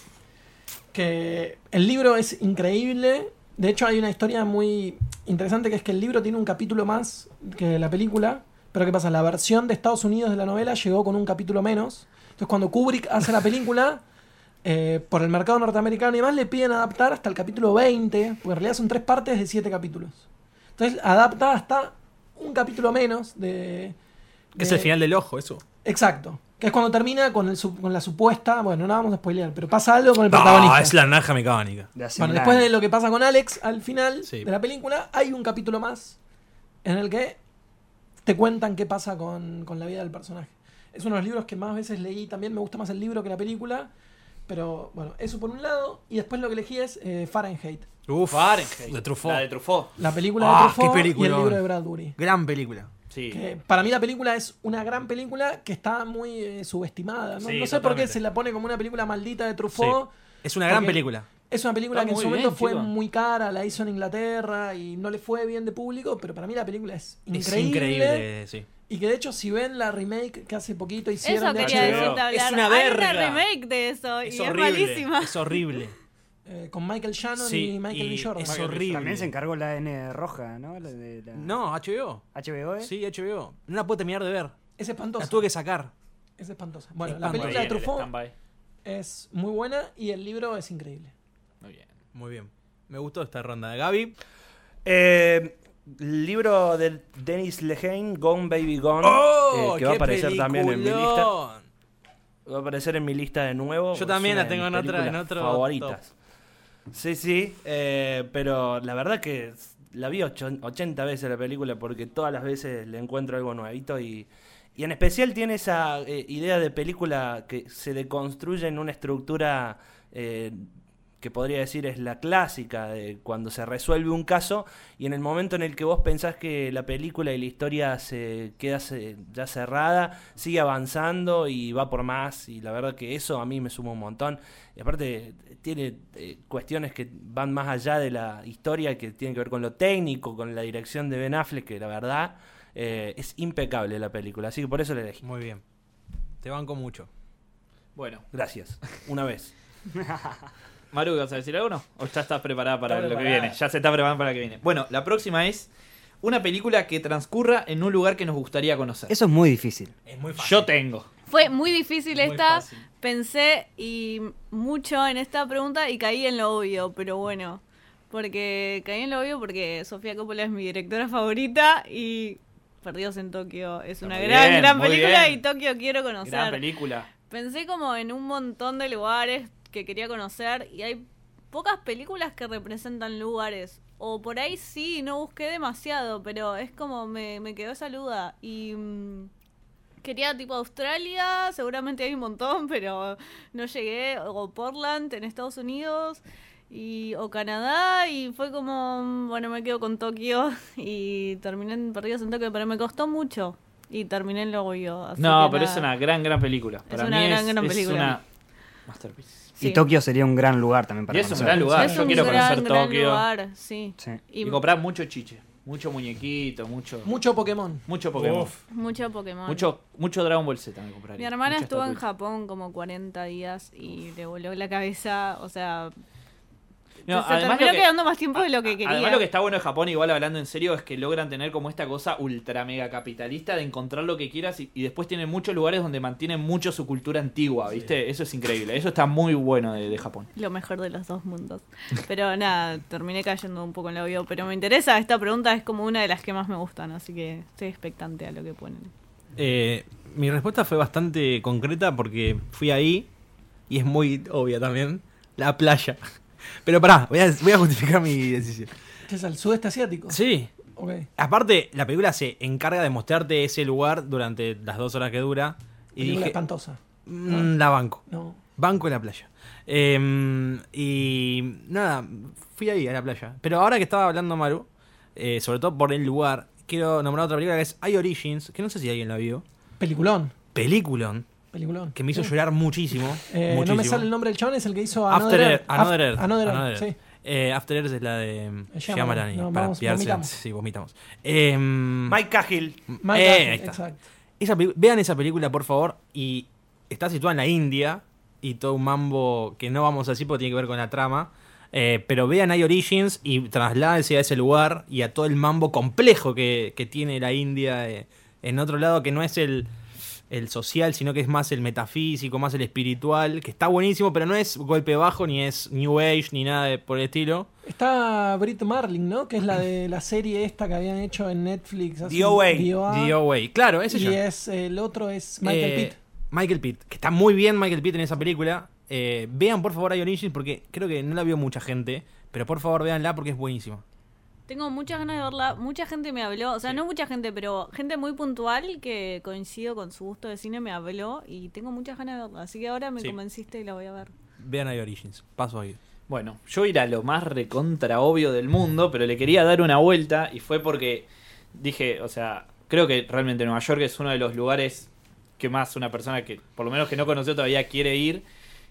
Que el libro es increíble. De hecho, hay una historia muy interesante, que es que el libro tiene un capítulo más que la película. Pero ¿qué pasa? La versión de Estados Unidos de la novela llegó con un capítulo menos. Entonces, cuando Kubrick hace la película, por el mercado norteamericano y demás, le piden adaptar hasta el capítulo 20, porque en realidad son 3 partes de 7 capítulos. Entonces, adapta hasta un capítulo menos de... Que es el final del ojo, eso. Exacto. Que es cuando termina con la supuesta... Bueno, no vamos a spoilear, pero pasa algo con el protagonista. No, es la naranja mecánica. De hace Bueno, un después año. de lo que pasa con Alex al final Sí. de la película, hay un capítulo más en el que te cuentan qué pasa con la vida del personaje. Es uno de los libros que más veces leí también. Me gusta más el libro que la película. Pero bueno, eso por un lado. Y después lo que elegí es Fahrenheit. Uf. Fahrenheit. De Truffaut. La de Truffaut. La película Ah, de Truffaut qué y el peliculón. libro de Bradbury. Gran película. Sí. Que para mí la película es una gran película que está muy subestimada. No, Sí, no sé por qué totalmente. se la pone como una película maldita de Truffaut. Es una gran Porque- película. Es una película Está que en muy su momento bien, fue chico. muy cara, la hizo en Inglaterra y no le fue bien de público, pero para mí la película es Es increíble. increíble, sí. Y que de hecho, si ven la remake que hace poquito hicieron Eso de quería HBO. decirte hablar. Es una Hay verga. una remake de eso Es y es horrible. malísima. Es horrible. con Michael Shannon Sí, y Michael B. y Jordan. es horrible. También se encargó la N roja, ¿no? La de la No, HBO. HBO, ¿eh? Sí, HBO. No la puedo terminar de ver. Es espantosa. La tuve que sacar. Es espantosa. Bueno, Es la espantosa. película de Muy bien, el Truffaut stand-by. es muy buena y el libro es increíble. Muy bien. Muy bien. Me gustó esta ronda de Gaby. Libro de Dennis Lehane, Gone Baby Gone, que va a ¡Qué aparecer también en mi lista. peliculón! Va a aparecer en mi lista de nuevo. Yo Es también una la de tengo mis en otra- en películas otro favoritas. Sí, sí, pero la verdad que la vi 80 veces la película porque todas las veces le encuentro algo nuevito y en especial tiene esa idea de película que se deconstruye en una estructura que podría decir es la clásica de cuando se resuelve un caso y en el momento en el que vos pensás que la película y la historia se queda ya cerrada, sigue avanzando y va por más y la verdad que eso a mí me suma un montón y aparte tiene cuestiones que van más allá de la historia que tienen que ver con lo técnico, con la dirección de Ben Affleck, que la verdad es impecable la película, así que por eso la elegí. Muy bien. Te banco mucho. Bueno, Gracias, una vez. Maru, ¿vas a decir algo no? ¿O ya estás preparada para Está lo que preparada. viene? Ya se está preparando para lo que viene. Bueno, la próxima es una película que transcurra en un lugar que nos gustaría conocer. Eso es muy difícil. Es muy fácil. Yo tengo. Fue muy difícil Muy esta. fácil. Pensé y mucho en esta pregunta y caí en lo obvio, pero bueno. Porque caí en lo obvio porque Sofía Coppola es mi directora favorita y Perdidos en Tokio es una Muy gran, bien, gran muy película bien. y Tokio quiero conocer. Gran película. Pensé como en un montón de lugares que quería conocer y hay pocas películas que representan lugares. O por ahí sí, no busqué demasiado, pero es como me quedó esa duda. Y quería tipo Australia, seguramente hay un montón, pero no llegué. O Portland en Estados Unidos. O Canadá, y fue como, bueno, me quedo con Tokio. Y terminé en Perdidos en Tokio, pero me costó mucho. Y terminé en lo obvio. así No, que pero nada. es una gran película. Para una mí gran es película. una masterpiece. Sí. Y Tokio sería un gran lugar también para Y es un conocer. gran lugar. Es Yo un quiero conocer gran Tokio. lugar, sí. Sí. Y comprar mucho chiche. Mucho muñequito, mucho Mucho Pokémon. Pokémon. Uf. Mucho Pokémon. Mucho Dragon Ball Z me compraría. Mi hermana Mucha estuvo en estatuilla. Japón como 40 días y le voló la cabeza, o sea, No, se además terminó lo que- quedando más tiempo de lo que quería. Además lo que está bueno de Japón, igual hablando en serio, es que logran tener como esta cosa ultra mega capitalista de encontrar lo que quieras y después tienen muchos lugares donde mantienen mucho su cultura antigua, ¿viste? Eso es increíble, eso está muy bueno de Japón. Lo mejor de los dos mundos. Pero nada, terminé cayendo un poco en lo obvio. Pero me interesa, esta pregunta es como una de las que más me gustan, así que estoy expectante a lo que ponen. Mi respuesta fue bastante concreta porque fui ahí y es muy obvia también. La playa. Pero pará, voy a justificar mi decisión. Que es al sudeste asiático. Sí, Ok. Aparte, la película se encarga de mostrarte ese lugar durante las 2 horas que dura. Y Película dije, espantosa. la banco. No. Banco en la playa. Y nada, fui ahí a la playa. Pero ahora que estaba hablando Maru, sobre todo por el lugar, quiero nombrar otra película que es I Origins, que no sé si alguien la vio. Peliculón. Peliculón, que me hizo llorar muchísimo. No me sale el nombre del chabón, es el que hizo After Earth. Another Earth, sí. After Earth es la de Shyamalan. Shyamalan. No, Para vamos, pillarse. vomitamos. Sí, vomitamos. Mike Cahill. Ahí está. Exacto. Vean esa película, por favor. Y está situada en la India. Y todo un mambo que no vamos a decir porque tiene que ver con la trama. Pero vean I Origins y trasládense a ese lugar y a todo el mambo complejo que tiene la India en otro lado, que no es el social, sino que es más el metafísico, más el espiritual, que está buenísimo, pero no es golpe bajo, ni es New Age, ni nada por el estilo. Está Brit Marling, ¿no? Que es la de la serie esta que habían hecho en Netflix. DOA. Claro, ese y ya. el otro es Michael Pitt. Michael Pitt, que está muy bien Michael Pitt en esa película. Vean por favor I Origins porque creo que no la vio mucha gente, pero por favor véanla porque es buenísima. Tengo muchas ganas de verla. Mucha gente me habló, o sea, no mucha gente, pero gente muy puntual que coincido con su gusto de cine me habló y tengo muchas ganas de verla. Así que ahora me convenciste y la voy a ver. Vean I Origins. Paso ahí. Bueno, yo era lo más recontra obvio del mundo, pero le quería dar una vuelta y fue porque dije, o sea, creo que realmente Nueva York es uno de los lugares que más una persona que por lo menos que no conoció todavía quiere ir.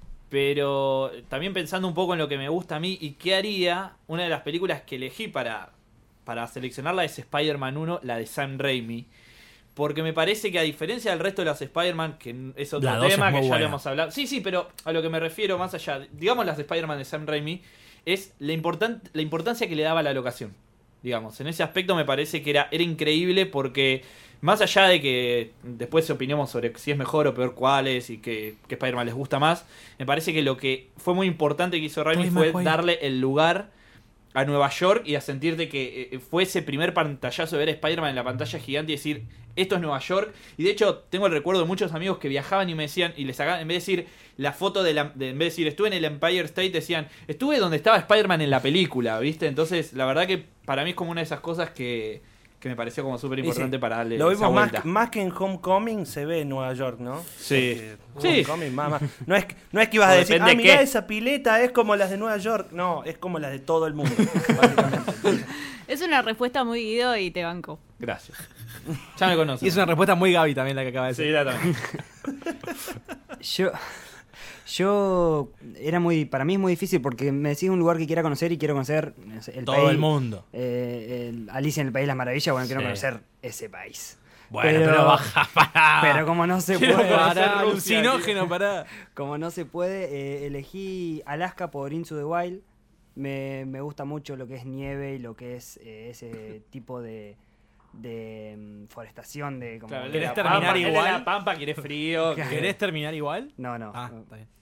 Pero también pensando un poco en lo que me gusta a mí y qué haría, una de las películas que elegí para seleccionarla es Spider-Man 1, la de Sam Raimi. Porque me parece que a diferencia del resto de las Spider-Man, que es otro tema que ya lo hemos hablado. Sí, pero a lo que me refiero más allá, digamos las de Spider-Man de Sam Raimi, es la importancia que le daba a la locación. Digamos, en ese aspecto me parece que era increíble porque más allá de que después opinemos sobre si es mejor o peor cuáles y que Spider-Man les gusta más, me parece que lo que fue muy importante que hizo Raimi fue darle el lugar a Nueva York y a sentirte que fue ese primer pantallazo de ver a Spider-Man en la pantalla gigante y decir, esto es Nueva York. Y de hecho tengo el recuerdo de muchos amigos que viajaban y me decían, y les sacaban, en vez de decir la foto en vez de decir estuve en el Empire State, decían, estuve donde estaba Spider-Man en la película, ¿viste? Entonces la verdad que para mí es como una de esas cosas que me pareció como súper importante para darle lo esa vimos vuelta. más que en Homecoming se ve en Nueva York, ¿no? Sí. Homecoming, no es que ibas a decir, mirá, esa pileta es como las de Nueva York. No, es como las de todo el mundo, básicamente. Es una respuesta muy Guido y te banco. Gracias. Ya me conoces. Y es una respuesta muy Gaby también la que acaba de decir. Sí, la también. Yo para mí es muy difícil porque me decís un lugar que quiera conocer y quiero conocer el todo país, el mundo. Alicia en el País de las Maravillas, bueno, quiero Sí. conocer ese país. Bueno, pero baja, pará. Pero como no se Quiero puede, parar, alucinógeno, pará. como no se puede, elegí Alaska por Into the Wild. Me gusta mucho lo que es nieve y lo que es ese tipo de forestación de como Claro, ¿Querés la terminar pampa, igual? la pampa, quieres frío. ¿Querés terminar igual? No. Ah, está bien.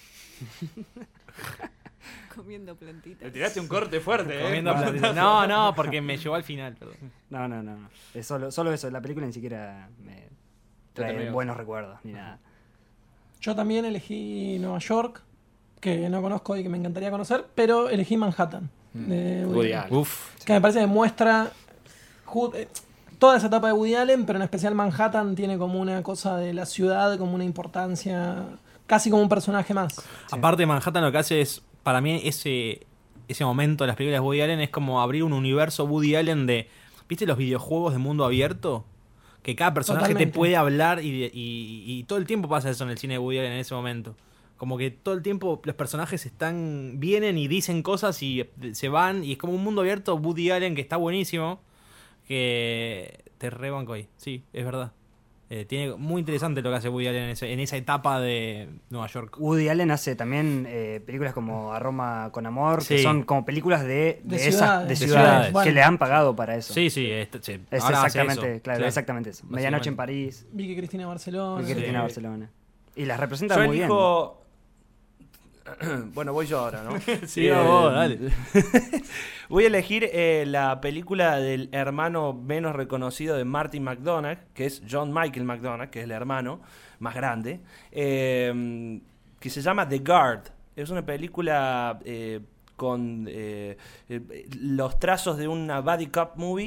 Comiendo plantitas. Le tiraste un corte fuerte, Comiendo plantitas. No, porque me llevó al final, perdón. No. Es solo eso. La película ni siquiera me trae terminó. buenos recuerdos ni nada. Yo también elegí Nueva York, que no conozco y que me encantaría conocer, pero elegí Manhattan. De Woody Allen. Uf. Que me parece que muestra toda esa etapa de Woody Allen, pero en especial Manhattan tiene como una cosa de la ciudad, como una importancia, casi como un personaje más. Sí. Aparte, Manhattan lo que hace es, para mí, ese momento de las películas de Woody Allen es como abrir un universo Woody Allen de, ¿viste los videojuegos de mundo abierto? Que cada personaje Totalmente. te puede hablar y todo el tiempo pasa eso en el cine de Woody Allen en ese momento. Como que todo el tiempo los personajes vienen y dicen cosas y se van y es como un mundo abierto Woody Allen que está buenísimo, que te rebanco ahí. Sí, es verdad. Tiene muy interesante lo que hace Woody Allen en esa etapa de Nueva York. Woody Allen hace también películas como A Roma con Amor, que Sí. son como películas de ciudades. ciudades, Bueno. que le han pagado para eso. Sí. Es Ahora hace exactamente, eso. claro, exactamente eso. Medianoche en París, Vicky Cristina Barcelona. Vicky Cristina Barcelona. Y las representa Yo muy elijo... Bueno, voy yo ahora, ¿no? Sí, vos, dale. Voy a elegir la película del hermano menos reconocido de Martin McDonagh, que es John Michael McDonagh, que es el hermano más grande, que se llama The Guard. Es una película con los trazos de una buddy cop movie,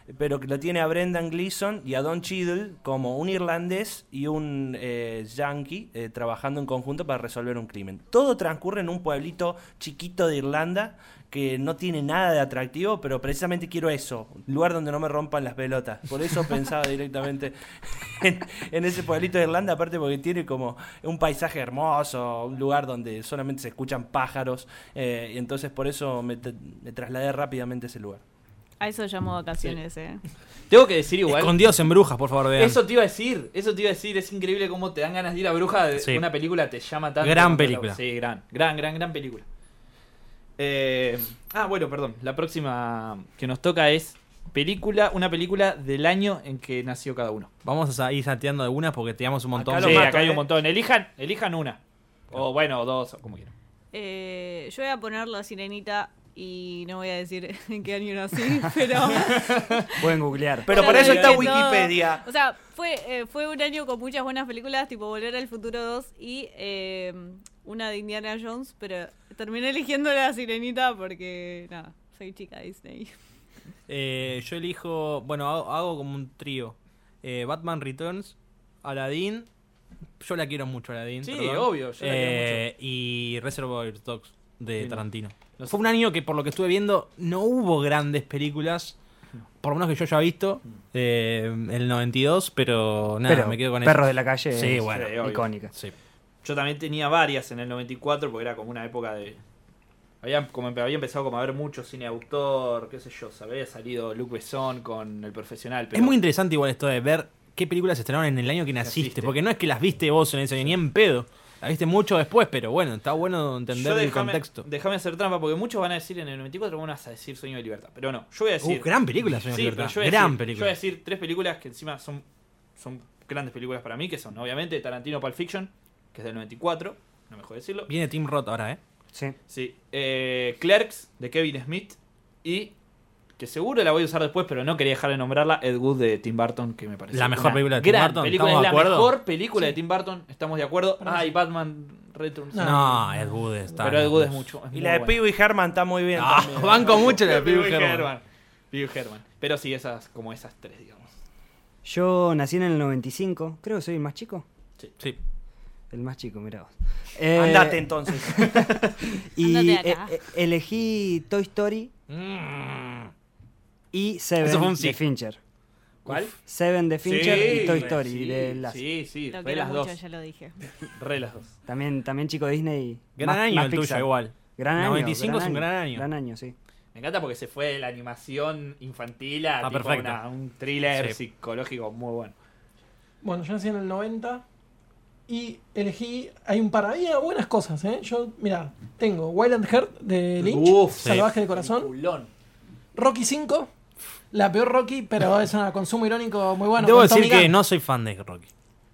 pero que lo tiene a Brendan Gleeson y a Don Cheadle como un irlandés y un yankee trabajando en conjunto para resolver un crimen. Todo transcurre en un pueblito chiquito de Irlanda que no tiene nada de atractivo, pero precisamente quiero eso, un lugar donde no me rompan las pelotas. Por eso pensaba directamente en ese pueblito de Irlanda, aparte porque tiene como un paisaje hermoso, un lugar donde solamente se escuchan pájaros, y entonces por eso me trasladé rápidamente a ese lugar. A eso llamo vacaciones, Tengo que decir igual. Escondidos en Brujas, por favor, vean. Eso te iba a decir, es increíble cómo te dan ganas de ir a Bruja. Sí. Una película te llama tanto. Gran película. Sí, gran película. Bueno, perdón. La próxima que nos toca es una película del año en que nació cada uno. Vamos a ir salteando algunas porque teníamos un montón. Sí, acá hay un montón. Elijan una. O bueno, dos, o como quieran. Yo voy a poner La Sirenita y no voy a decir en qué año nací, pero... Pueden googlear. Pero Ya por lo eso está dije todo. Wikipedia. O sea, fue un año con muchas buenas películas, tipo Volver al Futuro 2 y una de Indiana Jones, pero terminé eligiendo La Sirenita porque, nada, soy chica Disney. Yo elijo, bueno, hago como un trío. Batman Returns, Aladdin. Yo la quiero mucho, Aladdin. Sí, perdón. obvio, yo la quiero mucho. Y Reservoir Dogs de Sí, Tarantino. no sé. Fue un año que, por lo que estuve viendo, no hubo grandes películas. Por lo menos que yo haya visto. El 92, pero nada, Pero me quedo con Perros eso. de la Calle Sí, es bueno, obvio. icónica. Sí. Yo también tenía varias en el 94 porque era como una época de... Había empezado como a ver mucho cine de autor, qué sé yo, había salido Luc Besson con El Profesional. Pero Es muy interesante igual esto de ver qué películas se estrenaron en el año que naciste. Porque no es que las viste vos en ese año, ni en pedo. Las viste mucho después, pero bueno, está bueno entender el contexto. Déjame hacer trampa porque muchos van a decir en el 94 van a decir Sueño de Libertad. Pero no, yo voy a decir... Gran película, Sueño de Sí, Libertad. pero yo voy a Gran decir- película. Yo voy a decir tres películas que encima son grandes películas para mí, que son obviamente Tarantino Pulp Fiction, que es del 94, no me jodas decirlo. Viene Tim Roth ahora, ¿eh? Sí. Sí. Clerks, de Kevin Smith. Y, que seguro la voy a usar después, pero no quería dejar de nombrarla, Ed Wood de Tim Burton, que me parece La mejor una película de Tim gran Burton, película, ¿estamos es de la acuerdo? mejor película de Tim Burton, estamos de acuerdo. Y Batman Returns. No, Ed Wood está. Pero Ed Wood es mucho. Y la de Pee Wee Herman está muy bien. Ah, también. banco mucho la de Pee Wee Pee Wee Herman. Pee Wee Herman. Pero sí, esas tres, digamos. Yo nací en el 95, creo que soy el más chico. Sí. El más chico, mirá vos. Andate entonces. Y Andate de acá. elegí Toy Story y Seven Eso fue un de sí. Fincher. ¿Cuál? Seven de Fincher Sí, y Toy Story sí, de las. Sí, Lo re quiero las mucho, dos. ya lo dije. Re las dos. También chico Disney. Gran más- año más el tuyo, Pixar. igual. Gran año. 95 es un gran año. Gran año, sí. Me encanta porque se fue de la animación infantil a Está tipo perfecto. un thriller Sí. psicológico muy bueno. Bueno, yo nací en el 90 y elegí. Hay un par. Había buenas cosas, ¿eh? Yo, mira, tengo Wild and Heart de Lynch, Uf, sí. Salvaje de Corazón, Culón. Rocky 5, la peor Rocky, pero es un consumo irónico muy bueno. Debo con decir Tommy que Gunn. no soy fan de Rocky.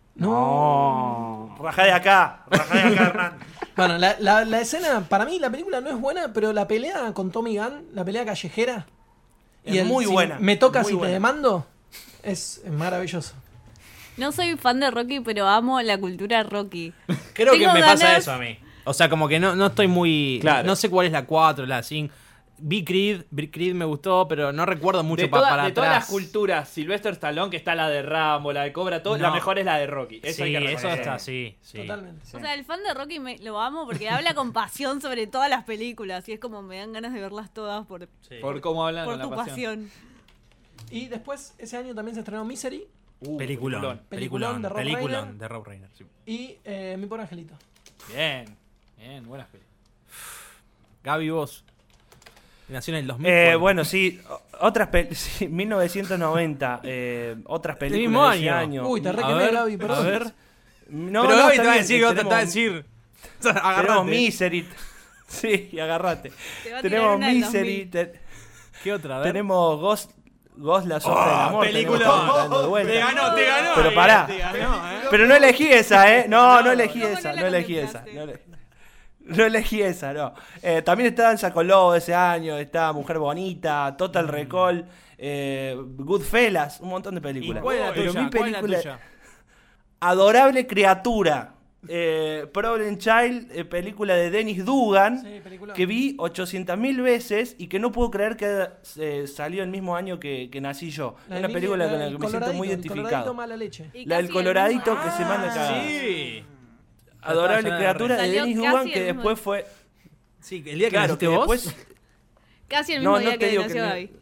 No. Rajá de acá, Hernán. Bueno, la escena, para mí la película no es buena, pero la pelea con Tommy Gunn, la pelea callejera, Es muy buena, Me tocas muy y buena. te demando, es maravilloso. No soy fan de Rocky, pero amo la cultura Rocky. Creo que Tengo me pasa ganas- eso a mí. O sea, como que no estoy muy... Claro. No sé cuál es la 4, la 5. Vi Creed me gustó, pero no recuerdo mucho De, para de todas las atrás. culturas, Sylvester Stallone, que está la de Rambo, la de Cobra, todo, No. la mejor es la de Rocky. Eso Sí, hay que eso reconocer. está, sí. Totalmente. O sea, el fan de Rocky lo amo porque habla con pasión sobre todas las películas y es como me dan ganas de verlas todas por Por cómo hablan por con la tu pasión. pasión. Y después, ese año también se estrenó Misery Peliculón. Peliculón de Rob Peliculón Reiner. de Rob Reiner. Sí. y Mi Pobre Angelito. Bien, buenas películas. Gaby, vos. Nació en el 2000. Bueno, sí, sí, 1990, otras El mismo películas de ese año. año. Uy, te A requemé, ver, Gaby, perdón. a ver. No, pero no, Gaby está te va a bien, decir que otra te va a tenemos- decir. Tenemos Agarrate. Misery. Sí, agarrate. Te va a tirar Tenemos una del Misery. 2000. ¿Qué otra? A ver. Tenemos Ghost, la sombra del amor. película. tenemos Hablando de vuelta. Te ganó. Pero pará. Te ganó, Pero no elegí esa, ¿eh? No elegí ¿Cómo esa, no la no elegí esa. contemplaste? No elegí esa, no. También está Danza con Lobo de ese año, está Mujer Bonita, Total Recall, Goodfellas, un montón de ¿Y películas. cuál es la Pero tuya? mi ¿Cuál es la película, tuya? Adorable Criatura, Problem Child, película de Dennis Dugan, Sí, película. que vi 800.000 veces y que no puedo creer que salió el mismo año que nací yo. La Una del película niño, con la que me siento muy el coloradito identificado. mala leche. Y La del casi el coloradito mismo- que se manda a cagar. Sí. Adorable Ya criatura de Salió Dennis casi Dugan, el que mismo después día. fue... Sí, el día que Claro, naciste que vos. después... Casi el No, mismo no día te que digo nació que Gaby.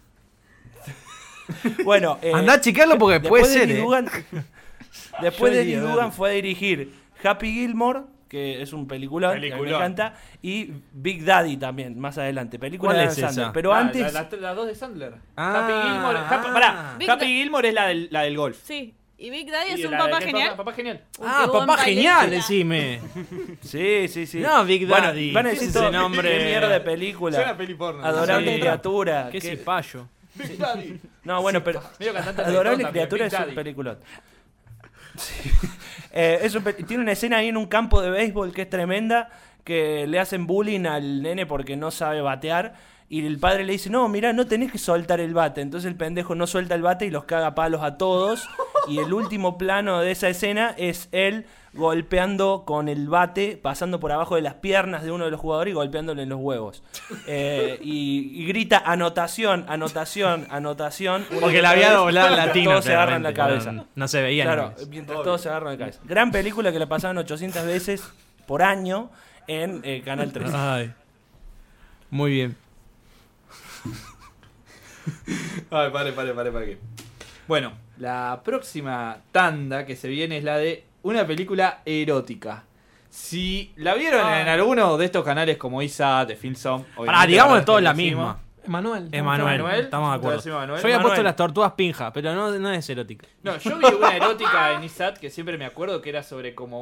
Bueno, Andá a chequearlo porque puede después de ser. Dennis Dugan, después Yo de iría Dennis a Dugan verlo. fue a dirigir Happy Gilmore, que es un peliculón, que a mí me Peliculón. encanta, y Big Daddy también, más adelante. Película ¿Cuál de es Adam Sandler. esa? Pero antes... Las dos de Sandler. Ah. Happy Gilmore. Big Happy Da- Gilmore es la del golf. Sí. Y Big Daddy Y es un la de papá que genial. Papá genial. Uy, Ah, qué buen papá genial, película. decime. Sí. No, Big Bueno, Daddy. van a ¿Qué decir es todo, ese nombre? qué mierda de película. Suena peli porno. Adorable Sí. criatura. ¿Qué que- cipayo? Big Daddy. No, bueno, pero... Medio cantante de Adorable reggaetón criatura también, es Big un Daddy. peliculón. Sí. Tiene una escena ahí en un campo de béisbol que es tremenda, que le hacen bullying al nene porque no sabe batear. Y el padre le dice, no, mirá, no tenés que soltar el bate. Entonces el pendejo no suelta el bate y los caga a palos a todos. Y el último plano de esa escena es él golpeando con el bate, pasando por abajo de las piernas de uno de los jugadores y golpeándole en los huevos. Y grita, anotación, anotación, anotación. Porque la había doblado en latino. Todos se agarran la claramente, cabeza. No se veía. Claro, ni- mientras todos se agarran la cabeza. Gran película que la pasaban 800 veces por año en Canal 3. Ay. Muy bien. Ay, pare. Bueno, la próxima tanda que se viene es la de una película erótica. Si la vieron en alguno de estos canales como ISAT, de Filmson, Pará, digamos de todos la misma. Emanuel. Emanuel, estamos de acuerdo. Entonces, Emanuel. Yo había puesto Emanuel. las tortugas pinja, pero no es erótica. No, yo vi una erótica en ISAT que siempre me acuerdo que era sobre como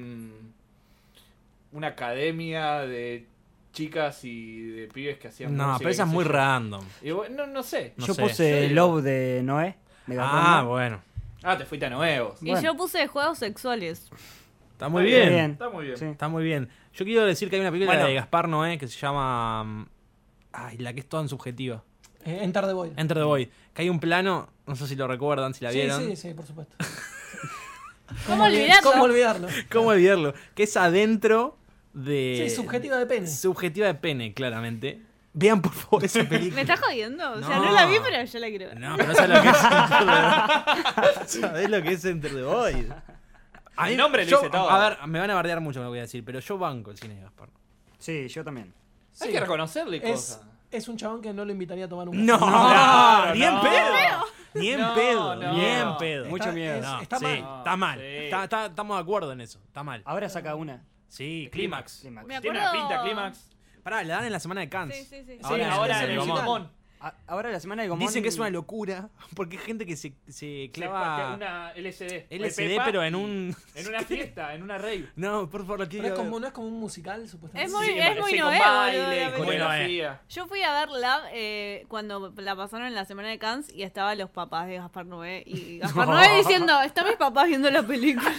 una academia de chicas y de pibes que hacían No, música, pero esa qué es sé muy yo. random. Y bueno, no sé. No Yo sé. puse Yo Love de Noé. de Gastón Ah, Noé. bueno. Ah, te fuiste a nuevos. Y Bueno. yo puse juegos sexuales. Está muy Está bien. Está muy bien. Sí. Está muy bien. Yo quiero decir que hay una película Bueno. de Gaspar Noé que se llama... Ay, la que es toda en subjetiva. Enter the Void. Enter the Void. Que hay un plano, no sé si lo recuerdan, si la vieron. Sí, por supuesto. ¿Cómo olvidarlo? ¿Cómo olvidarlo? ¿Cómo olvidarlo? Que es adentro de... Sí, subjetiva de pene. Subjetiva de pene, claramente. Vean por favor esa película. ¿Me estás jodiendo? O sea, No. no la vi, pero yo la quiero ver. No, pero no sabes lo que es Enter the Void. ¿Sabés lo que es Enter the Void? A mí- El nombre lo yo- dice todo. A ver, me van a bardear mucho lo que voy a decir, pero yo banco el cine de Gaspar. Sí, yo también. Hay Sí. que reconocerle Es, cosas. es un chabón que no lo invitaría a tomar un No, Claro, ni en no. pedo. Ni en No, pedo, no. ni en pedo. Mucho miedo. No, Está sí, mal. está mal. Sí. Estamos de acuerdo en eso. Está mal. Ahora saca una. Sí, Clímax. Clímax. Me Tiene acuerdo... una pinta, Clímax. Pará, la dan en la semana de Cannes. Sí, sí, sí. Sí, ahora en el musical. Gomón. Ahora la semana de Gomón... Dicen que es una locura porque hay gente que se clava Una LSD. LSD, Pepa pero y- en un... En una fiesta, en una rave. No, por favor, lo quiero Pero es ver. como, no es como un musical, supuestamente. Es muy- Sí, es muy sí, con Noé, baile, boludo, la coreografía. Yo fui a ver Love cuando la pasaron en la semana de Cannes y estaban los papás de Gaspar Noé. Y Gaspar No. Noé diciendo, están mis papás viendo la película.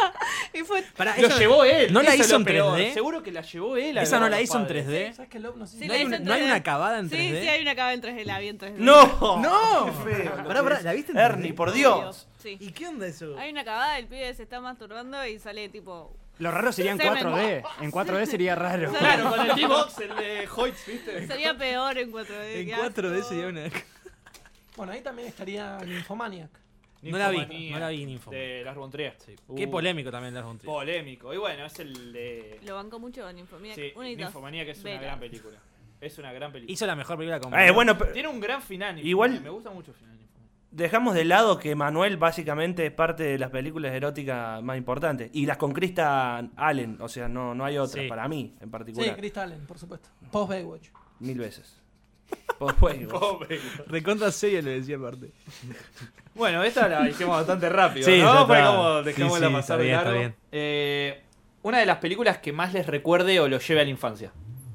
y fue... Pará, Lo esa- llevó él. ¿No la eso es hizo lo en peor. 3D? Seguro que la llevó él. a Esa ver no a la los hizo en padres. 3D. ¿Sabes qué? Love? No sé si- Sí, ¿No la hay, hizo una, en ¿No hay 3D. una acabada en 3D? Sí, hay una acaba en 3D, la vi en 3D. ¡No! ¡No! ¡Qué feo! Pará, pará, ¿la viste en Ernie, 3D? por Dios. Sí. ¿Y qué onda eso? Hay una acabada, el pibe se está masturbando y sale tipo... Lo raro sería en Semen. 4D. En 4D sería raro. Claro, con el T-Box, el de Hoyts, ¿viste? Sería peor en 4D. En qué 4D asco. sería una... Bueno, ahí también estaría Nymphomaniac. No la vi, Ninfomanía no la vi, Ninfomanía. De Lars von Trier. Qué polémico también Lars von Trier. Polémico. Y bueno, es el de... Lo banco mucho en Infomaniac. Sí, Una y dos. Ninfomanía, que es una Vela. gran película. Es una gran película. Hizo la mejor película con... Bueno, pero Tiene un gran final. Igual- Ninfomanía. Me gusta mucho el final. de Ninfomanía. dejamos de lado que Manuel básicamente es parte de las películas eróticas más importantes. Y las con Kristen Allen, o sea, no hay otras, Sí. para mí en Sí, particular. Chris Allen, por supuesto. Post Baywatch. 1000 veces. Pobre. Recontra serio lo decía aparte. Bueno, esta la hicimos bastante rápido, Sí, ¿no? ya Fue está. como dejémosla Sí, sí, pasar está de bien, largo. está bien. Una de las películas que más les recuerde o los lleve a la infancia.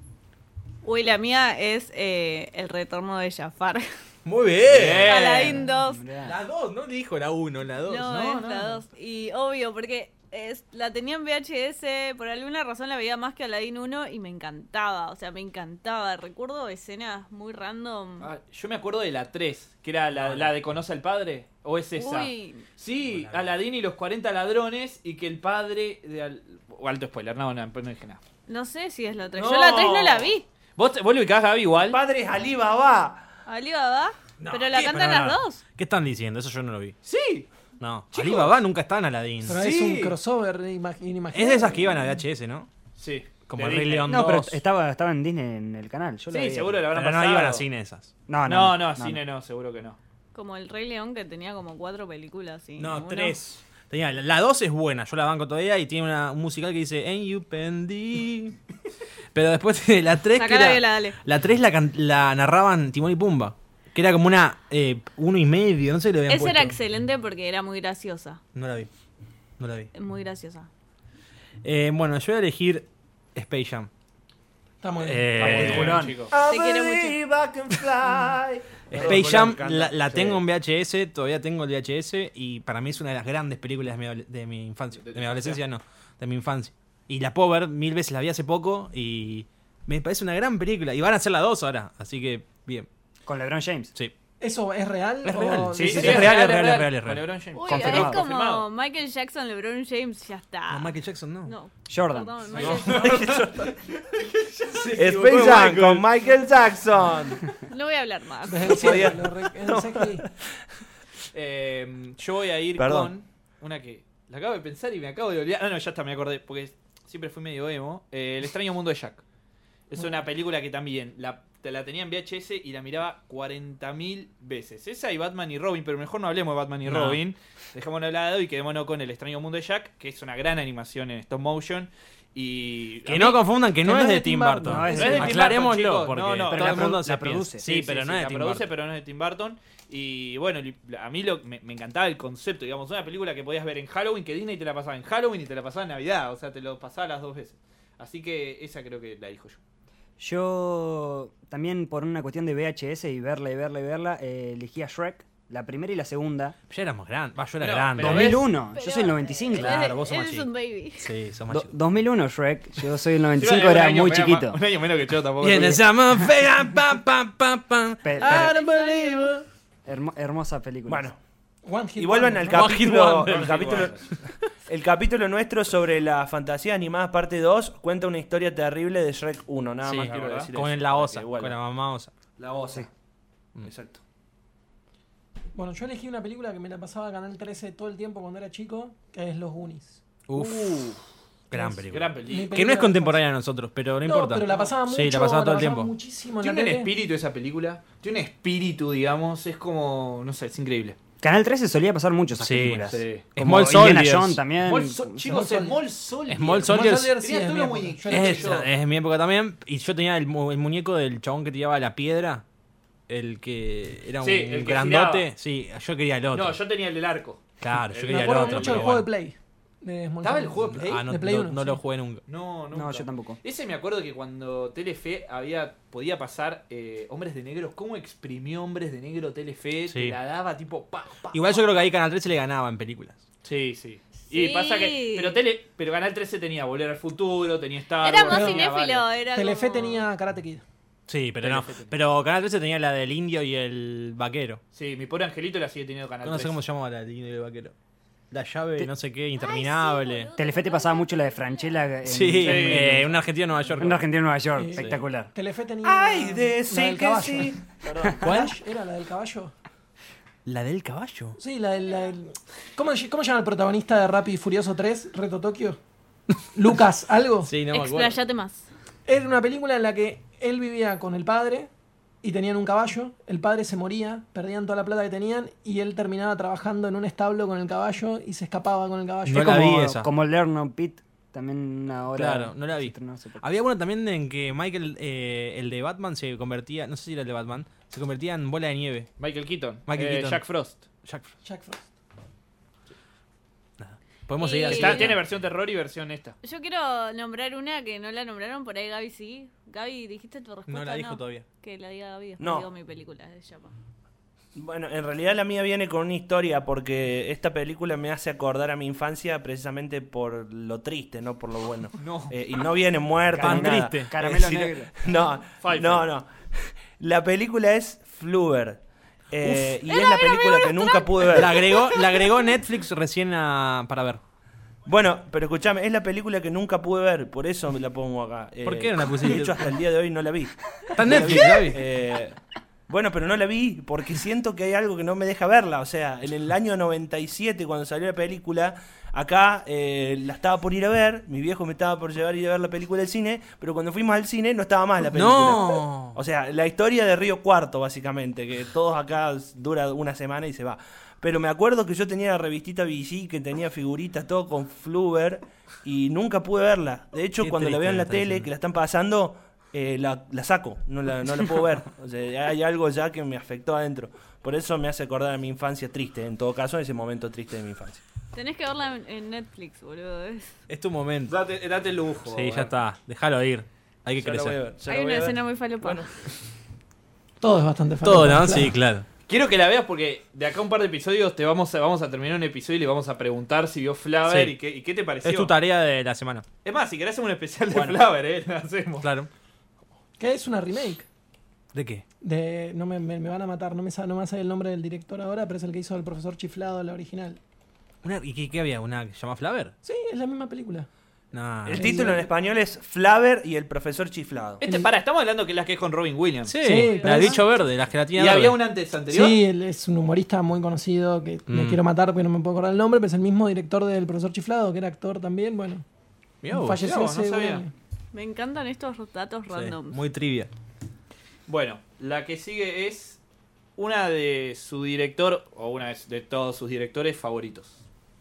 Uy, la mía es El retorno de Jafar. Muy bien. Aladdin 2. Mirá. La 2, no dijo la 1, la 2. No, es la 2. Y obvio, porque La tenía en VHS, por alguna razón la veía más que Aladdin 1 y me encantaba, o sea, me encantaba. Recuerdo escenas muy random. Yo me acuerdo de la 3, que era la de Conoce al Padre, ¿o es esa? Uy, Sí, Aladdin y los 40 ladrones y que el padre o alto spoiler, no dije nada. no sé si es la 3. No. Yo la 3 no la vi. ¿Vos lo ubicás, Gaby, igual? Padre es Alibaba. Alibaba, No, pero la ¿qué? cantan Pero las no. dos. ¿Qué están diciendo? Eso yo no lo vi. Sí. No, Chicos. Alibaba nunca está en Aladdin. Pero Sí. es un crossover inimaginable. Es de esas que iban a VHS, ¿no? Sí. Como de el Rey Disney. León No, pero 2. estaba en Disney en el canal. Yo la Sí, vi. seguro la habrán Pero pasado. no iban a cine esas. No, cine no, seguro que no. Como el Rey León que tenía como 4 películas. Y No, uno- 3. Tenía, la 2 es buena, yo la banco todavía y tiene un musical que dice En You Pendi. Pero después de la 3 Sacá la viola, dale. la 3 la narraban Timón y Pumba. Que era como una 1,5, no sé lo habían Esa puesto. era excelente porque era muy graciosa. No la vi. No la vi. Muy graciosa. Bueno, yo voy a elegir Space Jam. Está muy bien. Peliculón. chicos. Te quiero mucho. Space Jam la tengo en VHS, todavía tengo el VHS y para mí es una de las grandes películas de mi infancia. De mi adolescencia, no, de mi infancia. Y la puedo ver 1000 veces, la vi hace poco y me parece una gran película. Y van a hacer la 2 ahora, así que bien. Con LeBron James. Sí. ¿Eso es real? Es o- real, Sí, sí, sí, es real, es real. real, es Con real. LeBron James. Uy, Confirmado. es como Confirmado. Michael Jackson, LeBron James, ya está. No, Michael Jackson no. No, Jordan. perdón, Michael- Space Jam con Michael Jackson. no voy a hablar más. Desde el cielo, en el CGI. Yo voy a ir Perdón. con una que la acabo de pensar y me acabo de olvidar. No, ya está, me acordé, porque siempre fui medio emo. El extraño mundo de Jack. Es una película que también la tenía en VHS y la miraba 40.000 veces. Esa y Batman y Robin, pero mejor no hablemos de Batman y No. Robin. Dejémonos de lado y quedémonos con El extraño mundo de Jack, que es una gran animación en stop motion. Y Que no confundan que no es de Tim Burton. No, es no de Tim Burton, Aclarémoslo, chicos. porque No, no, todo pero el mundo la se produce. piensa. Sí, pero no es de la Tim produce, Burton. pero no es de Tim Burton. Y bueno, a mí me encantaba el concepto, digamos, una película que podías ver en Halloween, que Disney te la pasaba en Halloween y te la pasaba en Navidad, o sea, te lo pasaba las dos veces. Así que esa creo que la elijo yo. Yo también por una cuestión de VHS y verla, elegí a Shrek, la primera y la segunda. Ya éramos grandes. Va, yo era No, grande. pero 2001, yo Pero- soy el 95. Claro, vos sos más Él es chico. un baby. Sí, sos más chico. 2001 Shrek, yo soy el 95, era muy chiquito. Un año menos que yo tampoco. Viene esa fea, pam, pam, pam, pam. Pe- I pero- don't believe it. Hermosa película. Bueno, One Hit y vuelvan Wonder. al One Hit capítulo, Wonder. el capítulo nuestro sobre la fantasía animada parte 2 cuenta una historia terrible de Shrek 1, nada Sí, más quiero ¿verdad? decir Con eso. la osa, Que vuelva. con la mamá osa. La osa. Sí. Exacto. Bueno, yo elegí una película que me la pasaba a Canal 13 todo el tiempo cuando era chico, que es Los Goonies. Uf, gran Es película. Gran Mi película. Que no es película contemporánea a nosotros, pero no importa. pero la pasaba mucho. Sí, la pasaba todo el tiempo. Muchísimo en Tiene la un tele. espíritu esa película. Tiene un espíritu, digamos. Es como. No sé, es increíble. Canal 13 solía pasar mucho esas Sí, películas. sí. Como Small Indiana Soldiers. Jones también. Chicos, Small Soldiers. Small Soldiers Small sí, Tenía es todos mi los época. muñequitos. Yo la es, yo. es mi época también. Y yo tenía el muñeco del chabón que tiraba la piedra. El que era un Sí, el que grandote. giraba. Sí, yo quería el otro. No, yo tenía el del arco. Claro, yo Me quería Me el acuerdo otro. mucho del pero juego de bueno. Play. De Small ¿Estaba el Soldiers. juego de Play? Ah, no, De Play no, 1, no sí. lo jugué nunca. No, No, yo tampoco. Ese me acuerdo que cuando Telefe podía pasar Hombres de Negro, cómo exprimió Hombres de Negro Telefe, Sí. te la daba tipo pa. Igual yo creo que ahí Canal 13 le ganaba en películas. Sí, sí. Y Sí. pasa que. Pero Canal 13 tenía Volver al Futuro, tenía Star Era Wars, más tenía cinéfilo, varios. era Telefe como- tenía Karate Kid. Sí, pero no. Telefe tenía. Pero Canal 13 tenía la del indio y el vaquero. Sí, mi pobre angelito la sigue teniendo Canal No sé 13. cómo se llama la del indio y el vaquero. La llave, no sé qué, interminable. Telefe te pasaba mucho la de Franchella en, Sí, en, una Argentina en Nueva York. en Argentina, Nueva York. Sí. Espectacular. Telefe tenía. Ay, de la del sí que caballo. sí. ¿Cuál? Flash, ¿era la del caballo? ¿La del caballo? Sí, la del. ¿Cómo se llama el protagonista de Rápido y Furioso 3? ¿Reto Tokio? ¿Lucas algo? Sí, no me acuerdo. Explayate más. Era una película en la que él vivía con el padre y tenían un caballo. El padre se moría, perdían toda la plata que tenían y él terminaba trabajando en un establo con el caballo y se escapaba con el caballo. No Es la como, vi esa. como Learn on Pit, también una hora. Claro, no la vi. se estrenó hace poco. Había uno también en que Michael, el de Batman, se convertía, no sé si era el de Batman, se convertía en bola de nieve. Michael Keaton. Michael Keaton. Jack Frost. Jack, Jack Frost. podemos Y- seguir así. Tiene versión terror y versión esta. Yo quiero nombrar una que no la nombraron, por ahí Gaby sí. Gaby, ¿dijiste tu respuesta? No la dijo todavía. Que la diga Gaby, después No. digo mi película de llama. Bueno, en realidad la mía viene con una historia porque esta película me hace acordar a mi infancia precisamente por lo triste, no por lo bueno. No. Y no viene muerto Tan ni nada. triste. Caramelo sino- negro. No, Pfeiffer. no. La película es Flubber. Y es la película que nunca pude ver. La agregó Netflix recién para ver. Bueno, pero escuchame, es la película que nunca pude ver, por eso me la pongo acá. ¿Por qué no la pusiste? De hecho, hasta el día de hoy no la vi. Está en Netflix, ¿la vi? Bueno, pero no la vi porque siento que hay algo que no me deja verla. O sea, en el año 97, cuando salió la película, acá la estaba por ir a ver. Mi viejo me estaba por llevar a ir a ver la película del cine, pero cuando fuimos al cine no estaba más la película. No. O sea, la historia de Río Cuarto, básicamente, que todos acá dura una semana y se va. Pero me acuerdo que yo tenía la revistita VG que tenía figuritas, todo con Flubber, y nunca pude verla. De hecho, Qué cuando la triste veo en me la está tele, diciendo. que la están pasando, la saco, no la puedo ver. O sea, hay algo ya que me afectó adentro. Por eso me hace acordar a mi infancia triste, en todo caso, ese momento triste de mi infancia. Tenés que verla en Netflix, boludo. Es tu momento. Date lujo. Sí, ya está. Déjalo ir. Hay que Ya la voy a crecer. ver, ya la Hay voy una a ver. escena muy falopa. Bueno. Todo es bastante Todo, falopa, ¿no? claro. Sí, claro. Quiero que la veas porque de acá a un par de episodios vamos a terminar un episodio y le vamos a preguntar si vio Flaver Sí. y qué te pareció. Es tu tarea de la semana. Es más, si querés hacemos un especial de Bueno. Flaver, lo hacemos. Claro. Que es una remake. ¿De qué? De, no me van a matar, no me sale el nombre del director ahora, pero es el que hizo el profesor Chiflado, la original. ¿Y qué había? ¿Una que se llama Flaver? Sí, es la misma película. No. El título en español es Flaver y el profesor chiflado. Estamos hablando que es la que es con Robin Williams. Sí, Sí, pero la es- bicho verde, la gelatina ¿Y verde. había un antes anterior? Sí, él es un humorista muy conocido que me quiero matar porque no me puedo acordar el nombre, pero es el mismo director del profesor Chiflado, que era actor también. Bueno, Mirá vos. falleció mirá vos, no hace un sabía. año. Me encantan estos datos Sí, random. muy trivia. Bueno, la que sigue es una de su director, o una de todos sus directores favoritos.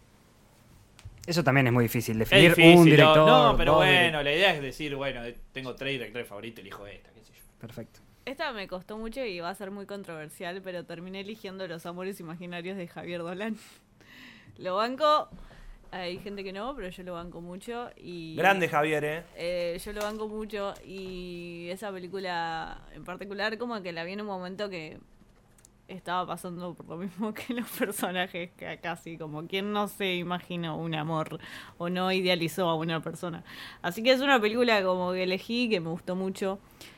Eso también es muy difícil, Es definir difícil, un director. no, pero dos bueno, la idea es decir, bueno, tengo 3 directores favoritos, elijo esta, qué sé yo. Perfecto. Esta me costó mucho y va a ser muy controversial, pero terminé eligiendo Los Amores Imaginarios de Javier Dolan. Lo banco, hay gente que no, pero yo lo banco mucho. Y Grande Javier, ¿eh? yo lo banco mucho y esa película en particular como que la vi en un momento que estaba pasando por lo mismo que los personajes, que casi como quien no se imaginó un amor o no idealizó a una persona. Así que es una película como que elegí, que me gustó mucho.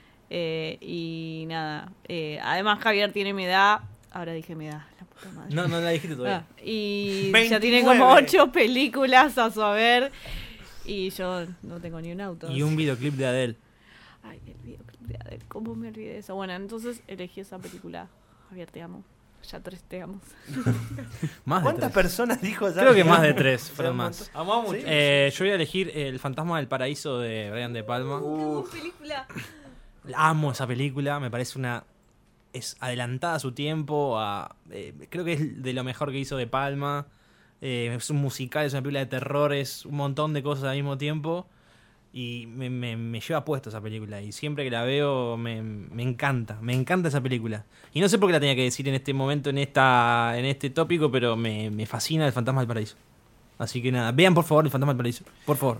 Y nada, además Javier tiene mi edad. Ahora dije mi edad, la puta madre. No la dijiste todavía. Y 29. ya tiene como 8 películas a su haber. Y yo no tengo ni un auto. Y un videoclip de Adele. Ay, el videoclip de Adele, ¿cómo me olvidé de eso? Bueno, entonces elegí esa película. Javier, te amo. Ya 3 te amo. Más de ¿Cuántas 3. personas dijo ya? Creo que más de 3 sea, fueron un más. Amamos mucho. Yo voy a elegir El Fantasma del Paraíso de Brian De Palma. película. Amo esa película, me parece es adelantada a su tiempo. Creo que es de lo mejor que hizo De Palma. Es un musical, es una película de terror, es un montón de cosas al mismo tiempo. Y me lleva puesto esa película. Y siempre que la veo me encanta esa película. Y no sé por qué la tenía que decir en este momento, en este tópico, pero me fascina El Fantasma del Paraíso. Así que nada, vean por favor El Fantasma del Paraíso. Por favor.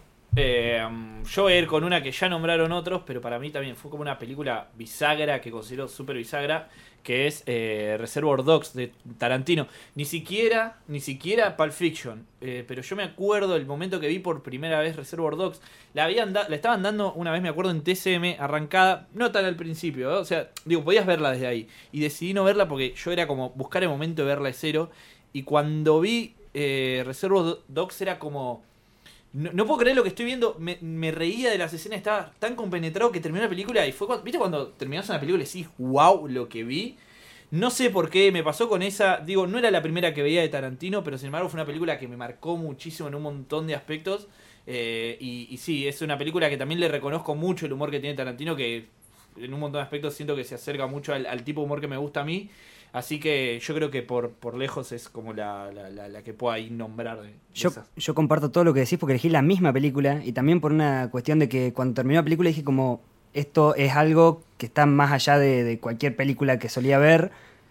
Yo voy a ir con una que ya nombraron otros, pero para mí también fue como una película bisagra, que considero súper bisagra, que es Reservoir Dogs de Tarantino. Ni siquiera Pulp Fiction, pero yo me acuerdo el momento que vi por primera vez Reservoir Dogs. La estaban dando una vez, me acuerdo, en TCM arrancada, no tan al principio, ¿no? O sea, digo, podías verla desde ahí. Y decidí no verla porque yo era como buscar el momento de verla de cero. Y cuando vi Reservoir Dogs era como... No puedo creer lo que estoy viendo. Me reía de las escenas. Estaba tan compenetrado que terminó la película. Y fue cuando, ¿viste cuando terminás una película y decís, wow, lo que vi? No sé por qué me pasó con esa. Digo, no era la primera que veía de Tarantino, pero sin embargo fue una película que me marcó muchísimo en un montón de aspectos. Y sí, es una película que también le reconozco mucho el humor que tiene Tarantino, que en un montón de aspectos siento que se acerca mucho al tipo de humor que me gusta a mí. Así que yo creo que por lejos es como la que pueda ir nombrar de esas. Yo comparto todo lo que decís porque elegí la misma película y también por una cuestión de que cuando terminó la película dije como esto es algo que está más allá de cualquier película que solía ver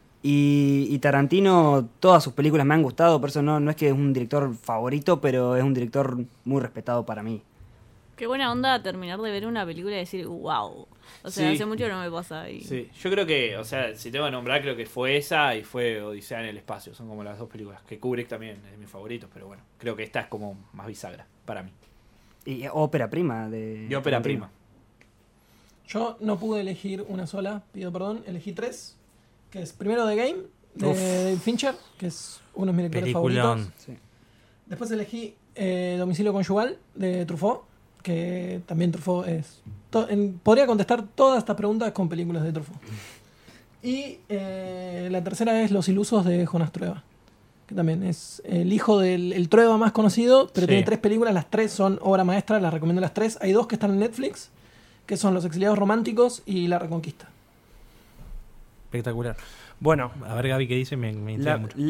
y Tarantino, todas sus películas me han gustado, por eso no es que es un director favorito, pero es un director muy respetado para mí. Qué buena onda terminar de ver una película y decir, wow. O sea, Sí. hace mucho no me pasa. Sí, yo creo que, o sea, si tengo que nombrar, creo que fue esa y fue Odisea en el espacio. Son como las dos películas. Que Kubrick también es de mis favoritos, pero bueno, creo que esta es como más bisagra para mí. Y ópera prima de... Y ópera prima. Yo no pude elegir una sola, pido perdón. Elegí 3. Que es primero The Game, de Uf. David Fincher, que es uno de mis lectores Peliculón. favoritos. Sí. Después elegí Domicilio Conyugal, de Truffaut, que también Truffaut es... podría contestar todas estas preguntas con películas de Truffaut. Y la tercera es Los Ilusos, de Jonas Trueba, que también es el hijo del el Trueba más conocido, pero Sí. tiene 3 películas, las 3 son obra maestra, las recomiendo las 3. Hay 2 que están en Netflix, que son Los Exiliados Románticos y La Reconquista. Espectacular. Bueno, A ver, Gaby, ¿qué dice? Me intriga la, mucho.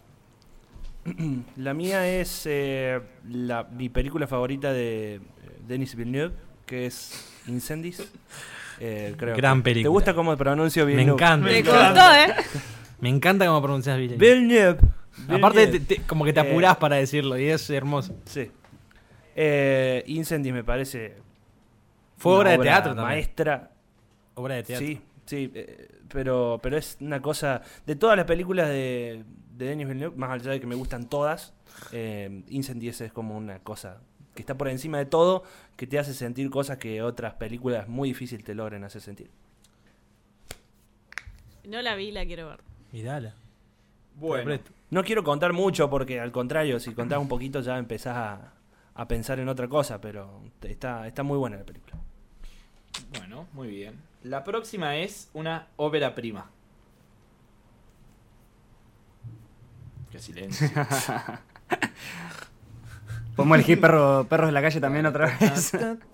la mía es mi película favorita de Denis Villeneuve, que es Incendies. Creo. Gran película. ¿Te gusta cómo pronuncio Me Villeneuve? encanta. Me costó, Me encanta cómo pronuncias Villeneuve. Villeneuve. Aparte, Villeneuve. como que te apurás para decirlo y es hermoso. Sí. Incendies me parece... Fue una obra de teatro también. maestra. Obra de teatro. Sí, sí, pero es una cosa... De todas las películas de Denis Villeneuve, más allá de que me gustan todas, Incendies es como una cosa que está por encima de todo, que te hace sentir cosas que otras películas muy difícil te logren hacer sentir. No la vi, la quiero ver. Mirala. Bueno, No quiero contar mucho porque al contrario, si contás un poquito ya empezás a pensar en otra cosa, pero está muy buena la película. bueno, muy bien. La próxima es una ópera prima. Qué silencio. ¿Podemos elegir Perros de la Calle también otra vez?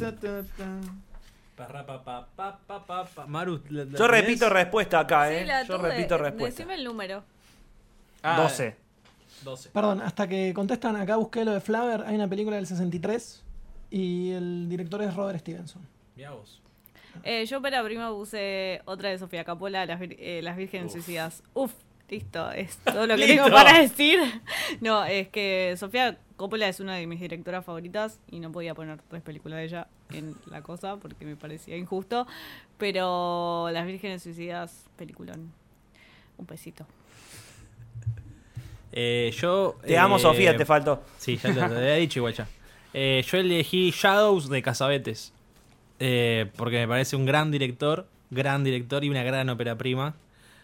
Maru, Yo repito respuesta acá, Sí, la Yo tuve. repito respuesta. Decime el número. 12. 12. Perdón, hasta que contestan, acá busqué lo de Flaver, hay una película del 63 y el director es Robert Stevenson. Mirá vos. Yo para prima puse otra de Sofía Coppola, Las Vírgenes Suicidas. Uf, listo, es todo lo que Listo. tengo para decir. No, es que Sofía Coppola es una de mis directoras favoritas y no podía poner 3 películas de ella en la cosa porque me parecía injusto. Pero Las Vírgenes Suicidas, peliculón. Un besito. Yo. Te amo, Sofía, te faltó. Sí, ya te lo había dicho igual ya. Yo elegí Shadows de Cassavetes. Porque me parece un gran director y una gran ópera prima.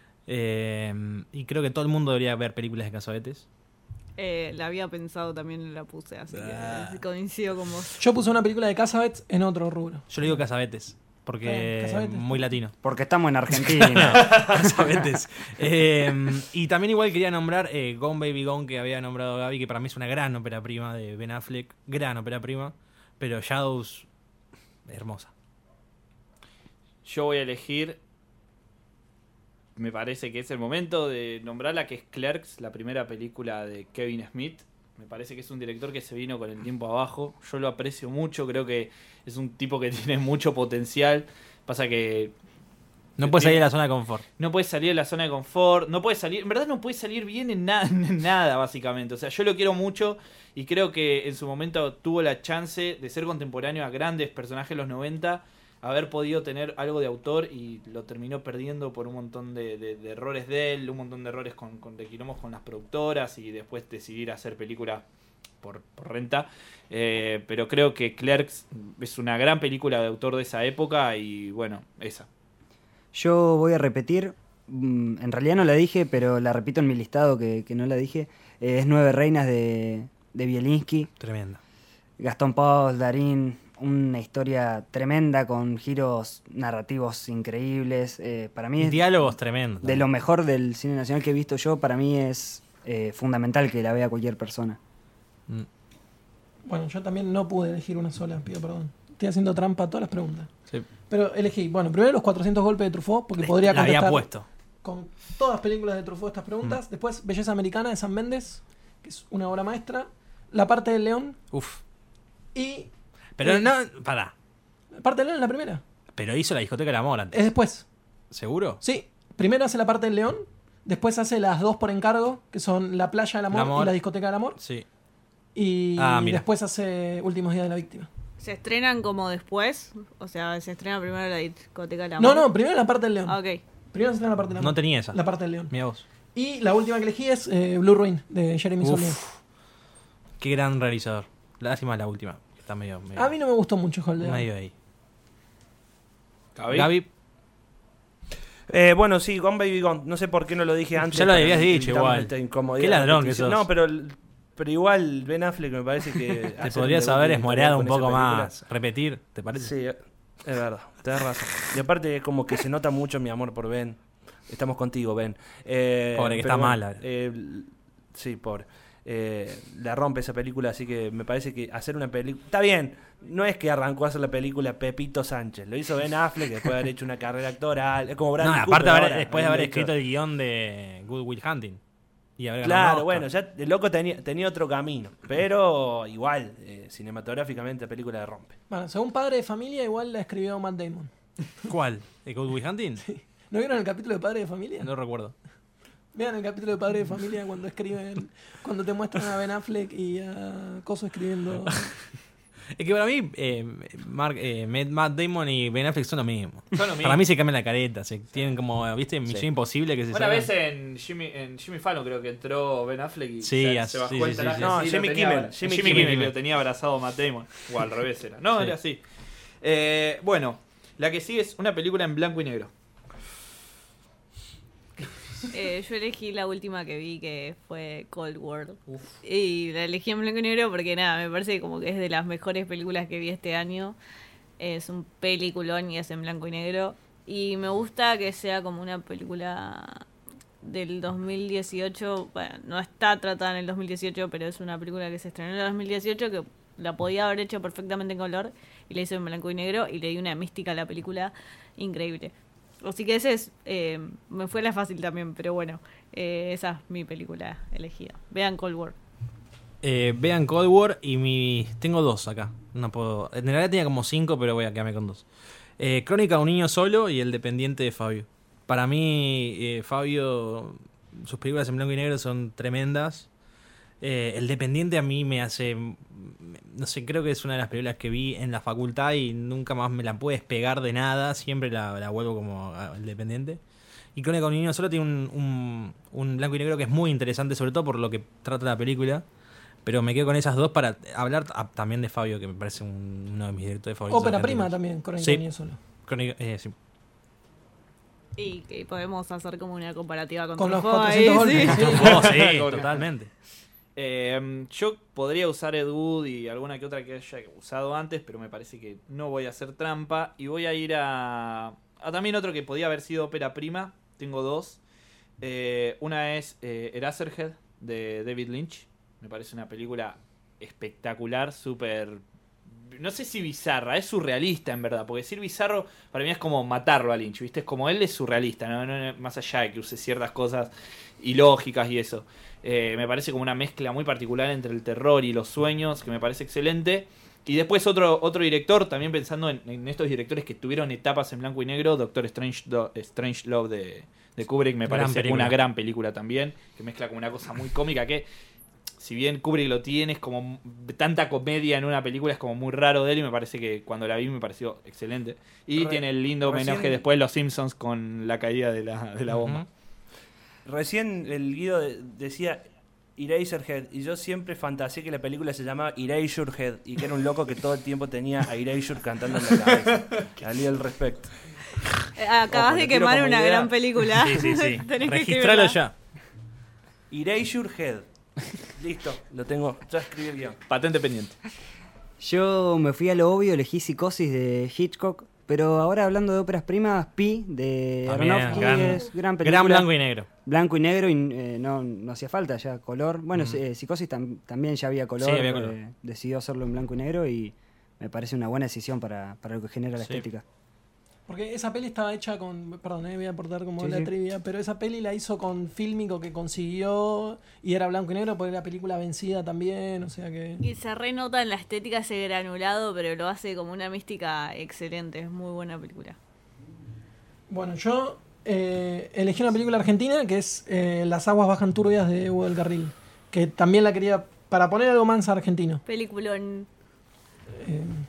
Y creo que todo el mundo debería ver películas de Cassavetes. La había pensado también y la puse, así Ah. que coincido con vos. Yo puse una película de Cassavetes en otro rubro. Yo le digo Cassavetes. Porque Cassavetes. muy latino. Porque estamos en Argentina. Cassavetes. Y también igual quería nombrar Gone Baby Gone, que había nombrado Gaby, que para mí es una gran ópera prima de Ben Affleck. Gran ópera prima. Pero Shadows, hermosa. Yo voy a elegir. Me parece que es el momento de nombrarla, que es Clerks, la primera película de Kevin Smith. Me parece que es un director que se vino con el tiempo abajo. Yo lo aprecio mucho, creo que es un tipo que tiene mucho potencial. Pasa que No puede salir de la zona de confort. no puede salir de la zona de confort, no puede salir, en verdad no puede salir bien en nada, en nada básicamente. O sea, yo lo quiero mucho y creo que en su momento tuvo la chance de ser contemporáneo a grandes personajes de los 90, haber podido tener algo de autor y lo terminó perdiendo por un montón de errores de él, un montón de errores de quilombos con las productoras y después decidir hacer película por renta. Pero creo que Clerks es una gran película de autor de esa época y bueno, esa. Yo voy a repetir, en realidad no la dije, pero la repito en mi listado que no la dije. Es 9 reinas de Bielinski. Tremenda. Gastón Pauls, Darín, una historia tremenda con giros narrativos increíbles. Para mí Y es diálogos tremendos. de lo mejor del cine nacional que he visto yo. Para mí es fundamental que la vea cualquier persona. Mm. Bueno, yo también no pude elegir una sola, pido perdón. Estoy haciendo trampa a todas las preguntas. Sí. Pero elegí, bueno, primero los 400 golpes de Truffaut, porque podría La había contestar puesto. con todas las películas de Truffaut estas preguntas. Después, Belleza Americana de Sam Mendes, que es una obra maestra. La parte del león Uf. y... Pero no, pará. La parte del león es la primera. Pero hizo la discoteca del amor antes. Es después. ¿Seguro? Sí, primero hace la parte del león, después hace las 2 por encargo, que son la playa del amor, El amor. y la discoteca del amor. Sí. Y Ah, mira. después hace Últimos días de la víctima. ¿Se estrenan como después? O sea, ¿se estrena primero la discoteca de la No, Moda? no, primero la parte del león. Ah, ok. Primero se estrena la parte del león. No tenía esa. La parte del león. Mira vos. Y la última que elegí es Blue Ruin, de Jeremy Uf. Saulnier. Qué gran realizador. Lástima la última. Está medio A mí no me gustó mucho Holder. medio ahí. Gaby. Gaby, Bueno, sí, Gone Baby Gone. No sé por qué no lo dije antes. Ya lo para habías dicho evitarme igual. esta incomodidad Qué ladrón que repetición. sos. No, pero igual Ben Affleck me parece que... te hacer podrías un debut haber editorial esmoreado un con esa poco película. más. Repetir, ¿te parece? Sí, es verdad, tenés razón. Y aparte es como que se nota mucho mi amor por Ben. Estamos contigo, Ben. Pobre, que pero está mala. Sí, pobre. La rompe esa película, así que me parece que hacer una película... Está bien, no es que arrancó a hacer la película Pepito Sánchez. Lo hizo Ben Affleck después de haber hecho una carrera actoral. Es como No, Bradley aparte Cooper ahora, después de haber hecho- escrito el guión de Good Will Hunting. Y haber ganado Claro, un bueno, Oscar. ya el loco tenía otro camino. Pero igual, cinematográficamente la película la rompe. Bueno, según Padre de Familia, igual la escribió Matt Damon. ¿Cuál? ¿De Good Will Hunting? ¿No vieron el capítulo de Padre de Familia? No recuerdo. Vean el capítulo de Padre de Familia cuando escriben, cuando te muestran a Ben Affleck y a Coso escribiendo. Es que para mí, Matt Damon y Ben Affleck son lo mismo. Son lo mismo. Para mí se cambian la careta. Se tienen como, ¿viste? Misión Imposible que se Una sacan. vez en Jimmy Fallon creo que entró Ben Affleck y Sí, se bajó sí, el sí, traje sí. No, así, Jimmy lo tenía- Kimmel, Jimmy Jimmy Kimmel Kimmel. lo tenía abrazado Matt Damon. O al revés era. No, Sí. era así. Bueno, la que sigue es una película en blanco y negro. Yo elegí la última que vi, que fue Cold War. Y la elegí en blanco y negro porque nada, me parece como que es de las mejores películas que vi este año. Es un peliculón y es en blanco y negro. Y me gusta que sea como una película del 2018. Bueno, no está tratada en el 2018, pero es una película que se estrenó en el 2018 que la podía haber hecho perfectamente en color y la hizo en blanco y negro y le di una mística a la película increíble. Así que ese es, me fue la fácil también, pero bueno, esa es mi película elegida. Vean Cold War. Vean Cold War y tengo dos acá. No puedo. En realidad tenía como 5, pero voy a quedarme con 2. Crónica de un niño solo y El dependiente de Fabio. Para mí, Fabio, sus películas en blanco y negro son tremendas. El dependiente a mí me hace... No sé, creo que es una de las películas que vi en la facultad y nunca más me la pude despegar de nada. Siempre la vuelvo como El dependiente. Y Crónica de un niño solo tiene un blanco y negro que es muy interesante, sobre todo por lo que trata la película. Pero me quedo con esas dos para hablar también de Fabio, que me parece uno de mis directores favoritos. Ópera argentinos. prima también, Crónica Sí. de un niño solo. Sí. Y que podemos hacer como una comparativa con Con los Truffaut 400 ahí, golpes. sí. Sí. Oh, sí, totalmente. Yo podría usar Ed Wood y alguna que otra que haya usado antes, pero me parece que no voy a hacer trampa. Y voy a ir a también otro que podía haber sido ópera prima. Tengo dos. Una es Eraserhead de David Lynch. Me parece una película espectacular, súper... No sé si bizarra, es surrealista en verdad. Porque decir bizarro para mí es como matarlo a Lynch, ¿viste? Es como él es surrealista, no, más allá de que use ciertas cosas ilógicas y eso. Me parece como una mezcla muy particular entre el terror y los sueños, que me parece excelente. Y después otro director, también pensando en estos directores que tuvieron etapas en blanco y negro, Doctor Strange Love de Kubrick, me Gran parece película. una gran película también, que mezcla como una cosa muy cómica que... Si bien Kubrick lo tiene, es como tanta comedia en una película, es como muy raro de él y me parece que cuando la vi me pareció excelente. Y tiene el lindo homenaje recién- después de Los Simpsons con la caída de la bomba. Recién el Guido decía Eraserhead y yo siempre fantaseé que la película se llamaba Eraserhead y que era un loco que todo el tiempo tenía a Erasure cantando en la cabeza. Al el respecto. Acabas Ojo, de lo quiero quemar como una idea. gran película. Sí, sí, sí. Tenés que Registralo escribirla. ya. Eraserhead. Listo, lo tengo. Ya escribí el guión. Patente pendiente. Yo me fui a lo obvio, elegí Psicosis de Hitchcock, pero ahora hablando de óperas primas, Pi de También, Aronofsky es gran película. Gran blanco y negro. Blanco y negro y no hacía falta ya color. Bueno, Psicosis también ya había color. Sí, había color. Decidió hacerlo en blanco y negro y me parece una buena decisión para lo que genera la Sí. estética. Porque esa peli estaba hecha con... Perdón, voy a aportar como Sí, la sí. trivia, pero esa peli la hizo con Fílmico que consiguió y era blanco y negro porque la película vencida también, o sea que... Y se renota en la estética ese granulado, pero lo hace como una mística excelente. Es muy buena película. Bueno, yo elegí una película argentina que es Las aguas bajan turbias de Hugo del Carril, que también la quería para poner algo más argentino. Peliculón.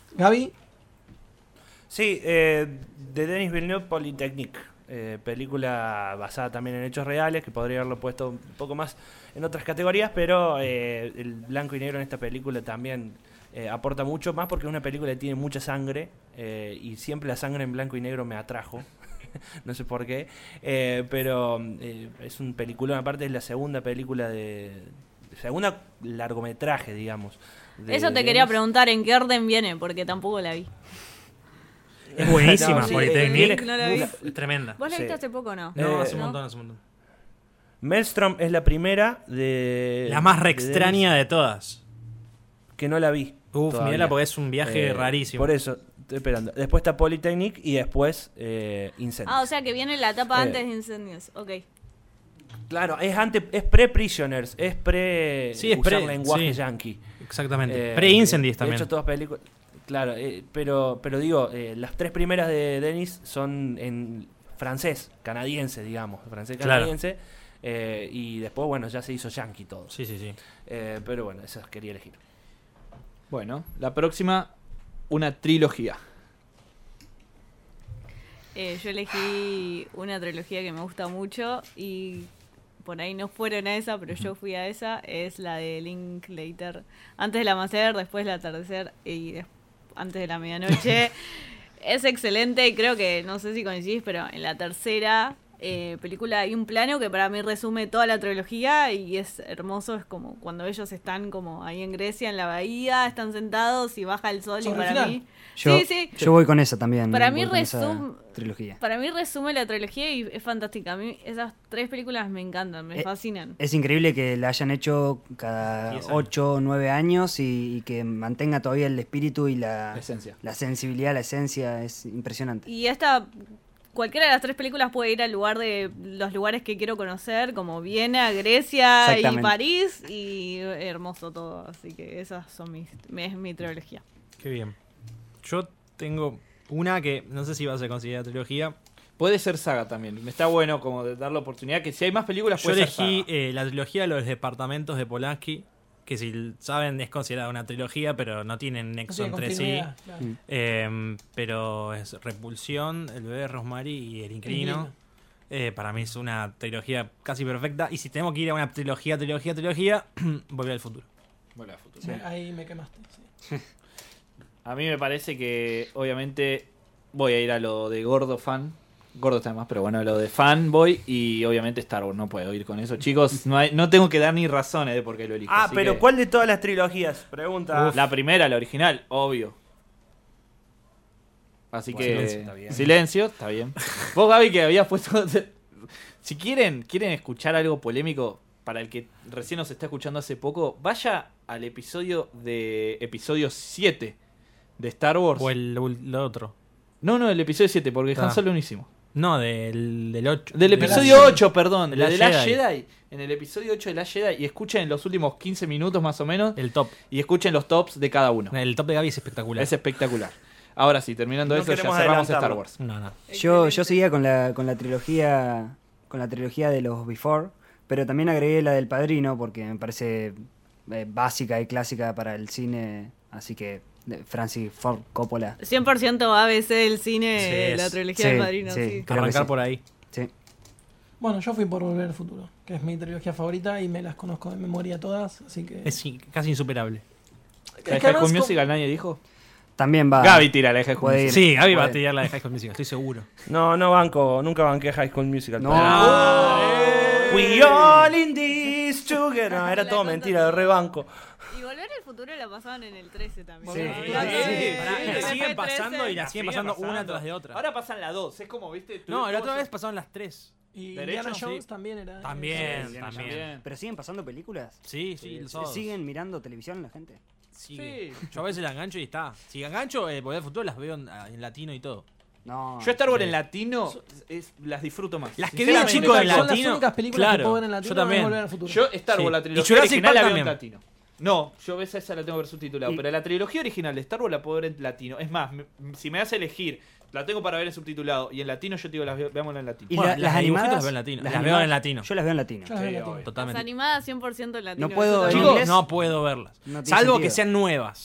Gaby. Sí, de Denis Villeneuve, Polytechnic. Película basada también en hechos reales, que podría haberlo puesto un poco más en otras categorías, pero el blanco y negro en esta película también aporta mucho, más porque es una película que tiene mucha sangre, y siempre la sangre en blanco y negro me atrajo. No sé por qué, pero es un peliculón. Aparte es la segunda película segunda largometraje, digamos. Eso te quería preguntar, ¿en qué orden viene? Porque tampoco la vi. Es buenísima, No, sí, Polytechnic. no la vi. Es tremenda. ¿Vos la Sí. viste hace poco o no? No, hace un ¿No? montón, hace un montón. Maelstrom es la primera de... La más re de extraña de todas. Denis, que no la vi. Uf, todavía. mirala porque es un viaje rarísimo. Por eso, estoy esperando. Después está Polytechnic y después Incendies. Ah, o sea que viene la etapa Eh. antes de Incendios. Ok. Claro, es pre-Prisoners, es pre... Sí, es usar pre- lenguaje sí. yankee. Exactamente. Pre-Incendies De también. hecho, todas películas... Claro, pero digo, las tres primeras de Denis son en francés, canadiense, digamos. Francés Claro. canadiense. Y después, bueno, ya se hizo yankee todo. Sí, sí, sí. Pero bueno, esas quería elegir. Bueno, la próxima, una trilogía. Yo elegí una trilogía que me gusta mucho y por ahí no fueron a esa, pero yo fui a esa. Es la de Linklater. Antes del amanecer, después del atardecer y antes de la medianoche. Es excelente y creo que, no sé si coincidís, pero en la tercera película hay un plano que para mí resume toda la trilogía y es hermoso. Es como cuando ellos están como ahí en Grecia, en la bahía, están sentados y baja el sol y Sobre el para final. mí... Yo, Sí, sí. yo voy con esa también. Para voy mí con esa resum- trilogía. Para mí resume la trilogía y es fantástica. A mí esas tres películas me encantan, me Eh, fascinan. Es increíble que la hayan hecho cada 10 años. 8 o 9 años y que mantenga todavía el espíritu y La esencia. la sensibilidad, la esencia. Es impresionante. Y esta, cualquiera de las tres películas puede ir al lugar de los lugares que quiero conocer, como Viena, Grecia y Exactamente. París, y hermoso todo. Así que esas son es mi trilogía. Qué bien. Yo tengo una que no sé si va a ser considerada trilogía. Puede ser saga también. Me está bueno como de dar la oportunidad que si hay más películas Yo puede elegí ser saga. la trilogía de los departamentos de Polanski, que si saben es considerada una trilogía, pero no tienen nexo No tiene entre sí. continuidad, claro. Pero es Repulsión, El bebé de Rosemary y El Inquilino. Para mí es una trilogía casi perfecta. Y si tenemos que ir a una trilogía, Volver al futuro. Bueno, a futuro. Ahí me quemaste. Sí. A mí me parece que obviamente voy a ir a lo de gordo fan. Gordo está de más, pero bueno, lo de fanboy y obviamente Star Wars. No puedo ir con eso. Chicos, no tengo que dar ni razones de por qué lo elijo. Ah, así pero que- ¿cuál de todas las trilogías? Pregunta. La primera, la original, obvio. Así Bueno, que silencio, está bien. silencio, está bien. Vos, Gaby, que habías puesto... Si quieren escuchar algo polémico, para el que recién nos está escuchando hace poco, vaya al episodio 7 de Star Wars. O el otro. No, el episodio 7, porque Ah. Han Solo no hicimos. No, del 8. Del Last episodio Jedi. 8, perdón, De de Last The Last Jedi. Jedi. En el episodio 8 de Last Jedi. Y escuchen los últimos 15 minutos más o menos. El top. Y escuchen los tops de cada uno. El top de Gaby es espectacular. Es espectacular. Ahora sí, terminando No eso, ya queremos cerramos Star adelantarlo. Wars. No. Yo seguía con la trilogía de los Before, pero también agregué la del Padrino porque me parece básica y clásica para el cine, así que de Francis Ford Coppola. 100% ABC del cine, Sí, la es- trilogía sí, del Padrino. sí. Sí. Creo que Arrancar sí. por ahí. Sí. Bueno, yo fui por Volver al Futuro, que es mi trilogía favorita y me las conozco de memoria todas, así que... Es casi insuperable. Es ¿La de que High School además, Musical nadie dijo? También va. Gaby tira la de High School puede Musical. ir. Sí, Gaby va a Puede. tirar la de High School Musical, estoy seguro. No, nunca banqué High School Musical. No. We all in this together. No, era La todo contra mentira, todo. de rebanco. Y Volver al Futuro la pasaban en el 13 también. Sí. ¿no? Sí, La- sí, Pará, y la F13. siguen pasando y la siguen pasando una pasando. tras de otra. Ahora pasan la 2, es como, viste. No, la otra vez pasaron las 3. Y ¿Derecho? Indiana Jones Sí. también era... También, Indiana también. ¿Pero siguen pasando películas? Sí, los sábados. ¿Siguen mirando televisión la gente? Sigue. Yo a veces la engancho y está. Si engancho, Volver al Futuro las veo en latino y todo. No. Yo Star Wars Sí. en latino las disfruto más. Las que vi de Sinceramente, chico en Son las latino. únicas películas claro, que puedo ver en latino. yo también. es Volver al Futuro. Yo Star Wars, Sí. la Y trilogía Jurassic original Park la veo en también. latino. No, yo esa la tengo que ver subtitulado. Y- Pero la trilogía original de Star Wars la puedo ver en latino. Es más, si me hace elegir, la tengo para ver en subtitulado y en latino, yo te digo, veámosla en latino. Y Bueno, las las de dibujitos animadas las veo en latino. Las veo animadas, en latino. Yo las veo en latino. Yo las veo en Sí, latino. obvio. Las Totalmente. animadas 100% en latino. No puedo eso en también. Chicos, inglés. no puedo verlas. No tiene Salvo sentido. que sean nuevas.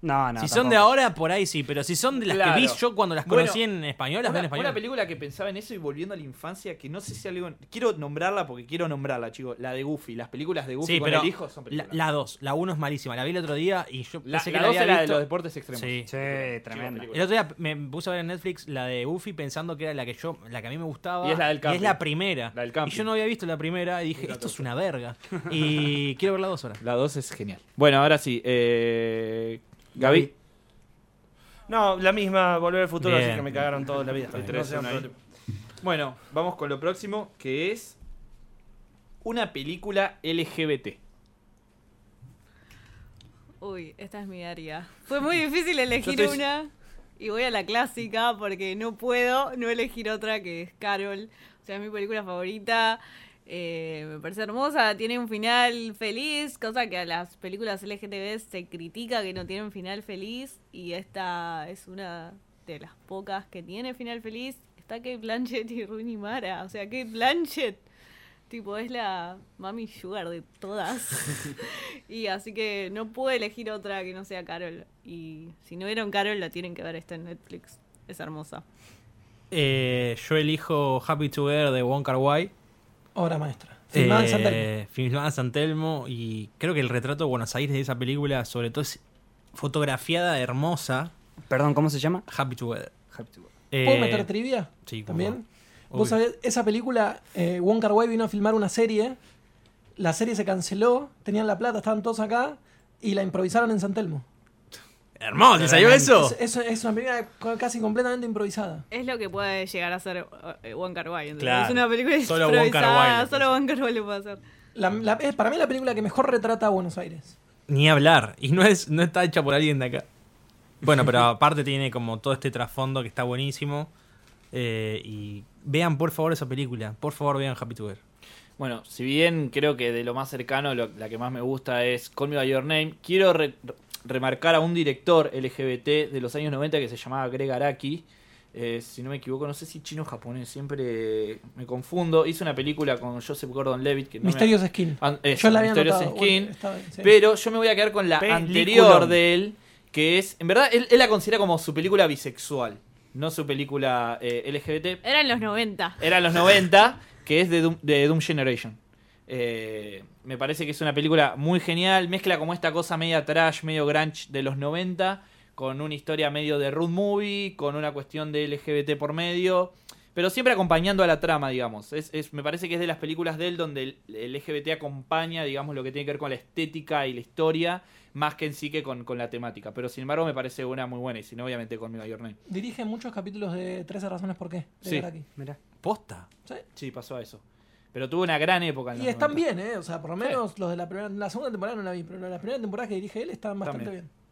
No, Si son tampoco. de ahora, por ahí sí, pero si son de las Claro. que vi yo cuando las conocí en español, las veo en español. Una película que pensaba en eso y volviendo a la infancia, que no sé si algo... Quiero nombrarla porque quiero nombrarla, chicos. La de Goofy. Las películas de Goofy Sí, con pero el hijo son películas. la 2, la 1 es malísima. La vi el otro día y yo La pensé que 2 la había era de visto. los deportes extremos. Sí. Sí, tremenda. El otro día me puse a ver en Netflix la de Goofy pensando que era la que a mí me gustaba. Y es la del camping. es la primera. La del Y camping. yo no había visto la primera y dije, esto es una verga. Y quiero ver la 2 ahora. La 2 es genial. Bueno, ahora sí. Gaby. No, la misma, Volver al Futuro, Bien. así que me cagaron toda la vida. Hay No tres, sea un una ahí. problema. Bueno, vamos con lo próximo, que es una película LGBT. Uy, esta es mi área. Fue muy difícil elegir Yo estoy- una. Y voy a la clásica porque no puedo no elegir otra que es Carol. O sea, es mi película favorita. Me parece hermosa, tiene un final feliz, cosa que a las películas LGTB se critica que no tienen final feliz. Y esta es una de las pocas que tiene final feliz. Está Kate Blanchett y Rooney Mara. O sea, Kate Blanchett, tipo, es la mami sugar de todas. Y así que no puedo elegir otra que no sea Carol. Y si no vieron Carol, la tienen que ver, está en Netflix. Es hermosa. Yo elijo Happy Together de Wong Kar-wai. Obra maestra. Filmada en San Telmo. Filmada en San Telmo. Y creo que el retrato de Buenos Aires de esa película, sobre todo, es fotografiada hermosa. Perdón, ¿cómo se llama? Happy Together. ¿Puedo meter trivia? Sí, cómo También. no. Vos Obvio. sabés, esa película, Wong Kar-wai vino a filmar una serie. La serie se canceló, tenían la plata, estaban todos acá y la improvisaron en San Telmo. Hermoso, ¿te salió eso? Es una película casi completamente improvisada. Es lo que puede llegar a ser Wong Kar-wai. ¿entendés? Claro. Es una película Solo Wong improvisada, Kar-wai lo solo Wong Kar-wai lo puede hacer. Es para mí la película que mejor retrata a Buenos Aires. Ni hablar. Y no está hecha por alguien de acá. Bueno, pero aparte tiene como todo este trasfondo que está buenísimo. Y vean por favor esa película. Por favor vean Happy Together. Bueno, si bien creo que de lo más cercano, la que más me gusta es Call Me By Your Name, quiero remarcar a un director LGBT de los años 90 que se llamaba Greg Araki. Si no me equivoco, no sé si chino o japonés, siempre me confundo. Hizo una película con Joseph Gordon-Levitt. Que no Mysterious Skin. Yo la había Mysterious anotado. Skin. Bueno, está bien, sí. Pero yo me voy a quedar con la Peliculón. anterior de él, que es, en verdad, él la considera como su película bisexual, no su película LGBT. Era en los 90. Era en los 90, que es de Doom Generation. Me parece que es una película muy genial. Mezcla como esta cosa media trash, medio grunge de los 90, con una historia medio de road movie, con una cuestión de LGBT por medio, pero siempre acompañando a la trama, digamos. Me parece que es de las películas de él donde el LGBT acompaña, digamos, lo que tiene que ver con la estética y la historia, más que en sí que con la temática. Pero sin embargo me parece una muy buena, y si no, obviamente con Call Me By Your Name. Dirige muchos capítulos de 13 razones por qué. De Sí. Araki. Mirá. ¿Posta? Sí, pasó a eso. Pero tuvo una gran época en Y los están 90. bien, O sea, por lo menos los de la segunda temporada no la vi, pero la primera temporada que dirige él estaban bastante También. bien.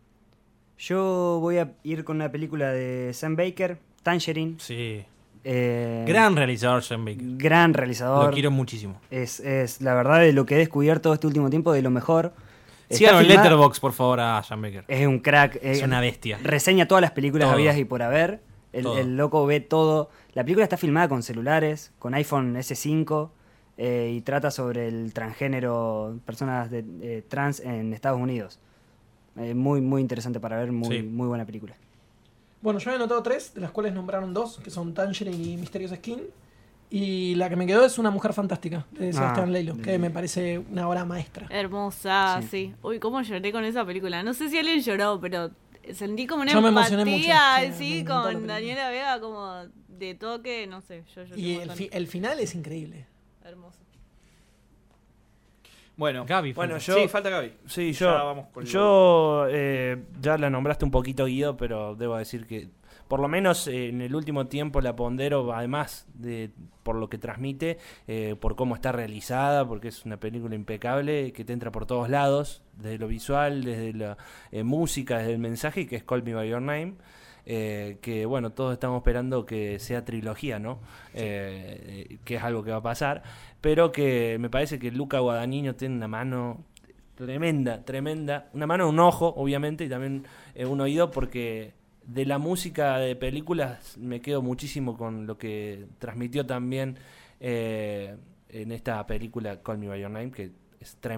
Yo voy a ir con una película de Sam Baker, Tangerine. Sí. Eh, Gran realizador, Sean Baker. gran realizador. Lo quiero muchísimo. Es la verdad de lo que he descubierto este último tiempo, de lo mejor. Está Síganos en filmada- Letterboxd, por favor, a Sean Baker. Es un crack. Es una bestia. Reseña todas las películas Todo. habidas y por haber. Todo. El loco ve todo. La película está filmada con celulares, con iPhone S5, y trata sobre el transgénero, personas trans en Estados Unidos. Muy, muy interesante para ver, muy, Sí. muy buena película. Bueno, yo he anotado 3, de las cuales nombraron 2, que son Tangerine y Mysterious Skin. Y la que me quedó es Una Mujer Fantástica, de Sebastián Leilo, que me parece una obra maestra. Hermosa, Sí. sí. Uy, cómo lloré con esa película. No sé si alguien lloró, pero sentí como una Yo me emocioné empatía, mucho, sí, me sí, encantó la con película. Daniela Vega, como de toque, no sé. Yo lloré Y un montón. el final es increíble. Hermoso. Bueno, Gaby, Bueno, falta. yo... sí, falta Gaby. Sí, Ya vamos con ya la nombraste un poquito, Guido, pero debo decir que por lo menos en el último tiempo la pondero, además de por lo que transmite, por cómo está realizada, porque es una película impecable que te entra por todos lados, desde lo visual, desde la música, desde el mensaje, que es Call Me By Your Name. Que bueno, todos estamos esperando que sea trilogía, ¿no? Que es algo que va a pasar, pero que me parece que Luca Guadagnino tiene una mano tremenda, una mano, un ojo, obviamente, y también un oído, porque de la música de películas me quedo muchísimo con lo que transmitió también en esta película Call Me By Your Name, que es tremenda.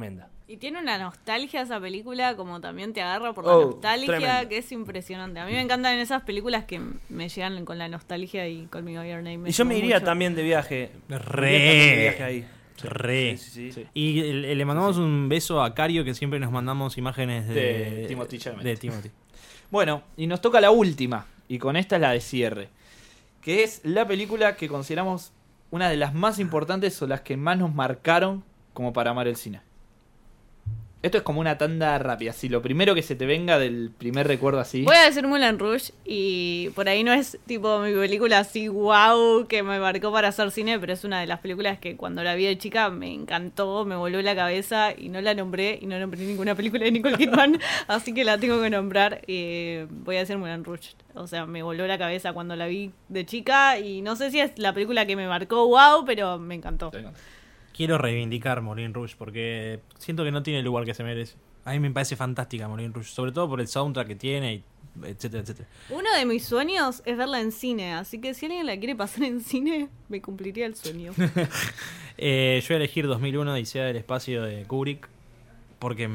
Y tiene una nostalgia esa película, como también te agarra por la nostalgia, tremendo. que es impresionante. A mí me encantan esas películas que me llegan con la nostalgia y Call Me By Your Name. Y yo me iría mucho. también de viaje. Re. Me iría también de viaje ahí. Re. Sí. Y le mandamos un beso a Cario, que siempre nos mandamos imágenes De Timothy Chalamet. De Timothy. Bueno, y nos toca la última, y con esta es la de cierre, que es la película que consideramos una de las más importantes o las que más nos marcaron como para amar el cine. Esto es como una tanda rápida, si lo primero que se te venga del primer recuerdo así. Voy a decir Moulin Rouge y por ahí no es tipo mi película así wow que me marcó para hacer cine, pero es una de las películas que cuando la vi de chica me encantó, me voló la cabeza y no la nombré y no nombré ninguna película de Nicole Kidman, así que la tengo que nombrar. Voy a decir Moulin Rouge, o sea, me voló la cabeza cuando la vi de chica y no sé si es la película que me marcó wow, pero me encantó. Quiero reivindicar Moulin Rouge porque siento que no tiene el lugar que se merece. A mí me parece fantástica Moulin Rouge, sobre todo por el soundtrack que tiene, y etcétera, etcétera. Uno de mis sueños es verla en cine, así que si alguien la quiere pasar en cine, me cumpliría el sueño. Yo voy a elegir 2001 Odisea del Espacio de Kubrick porque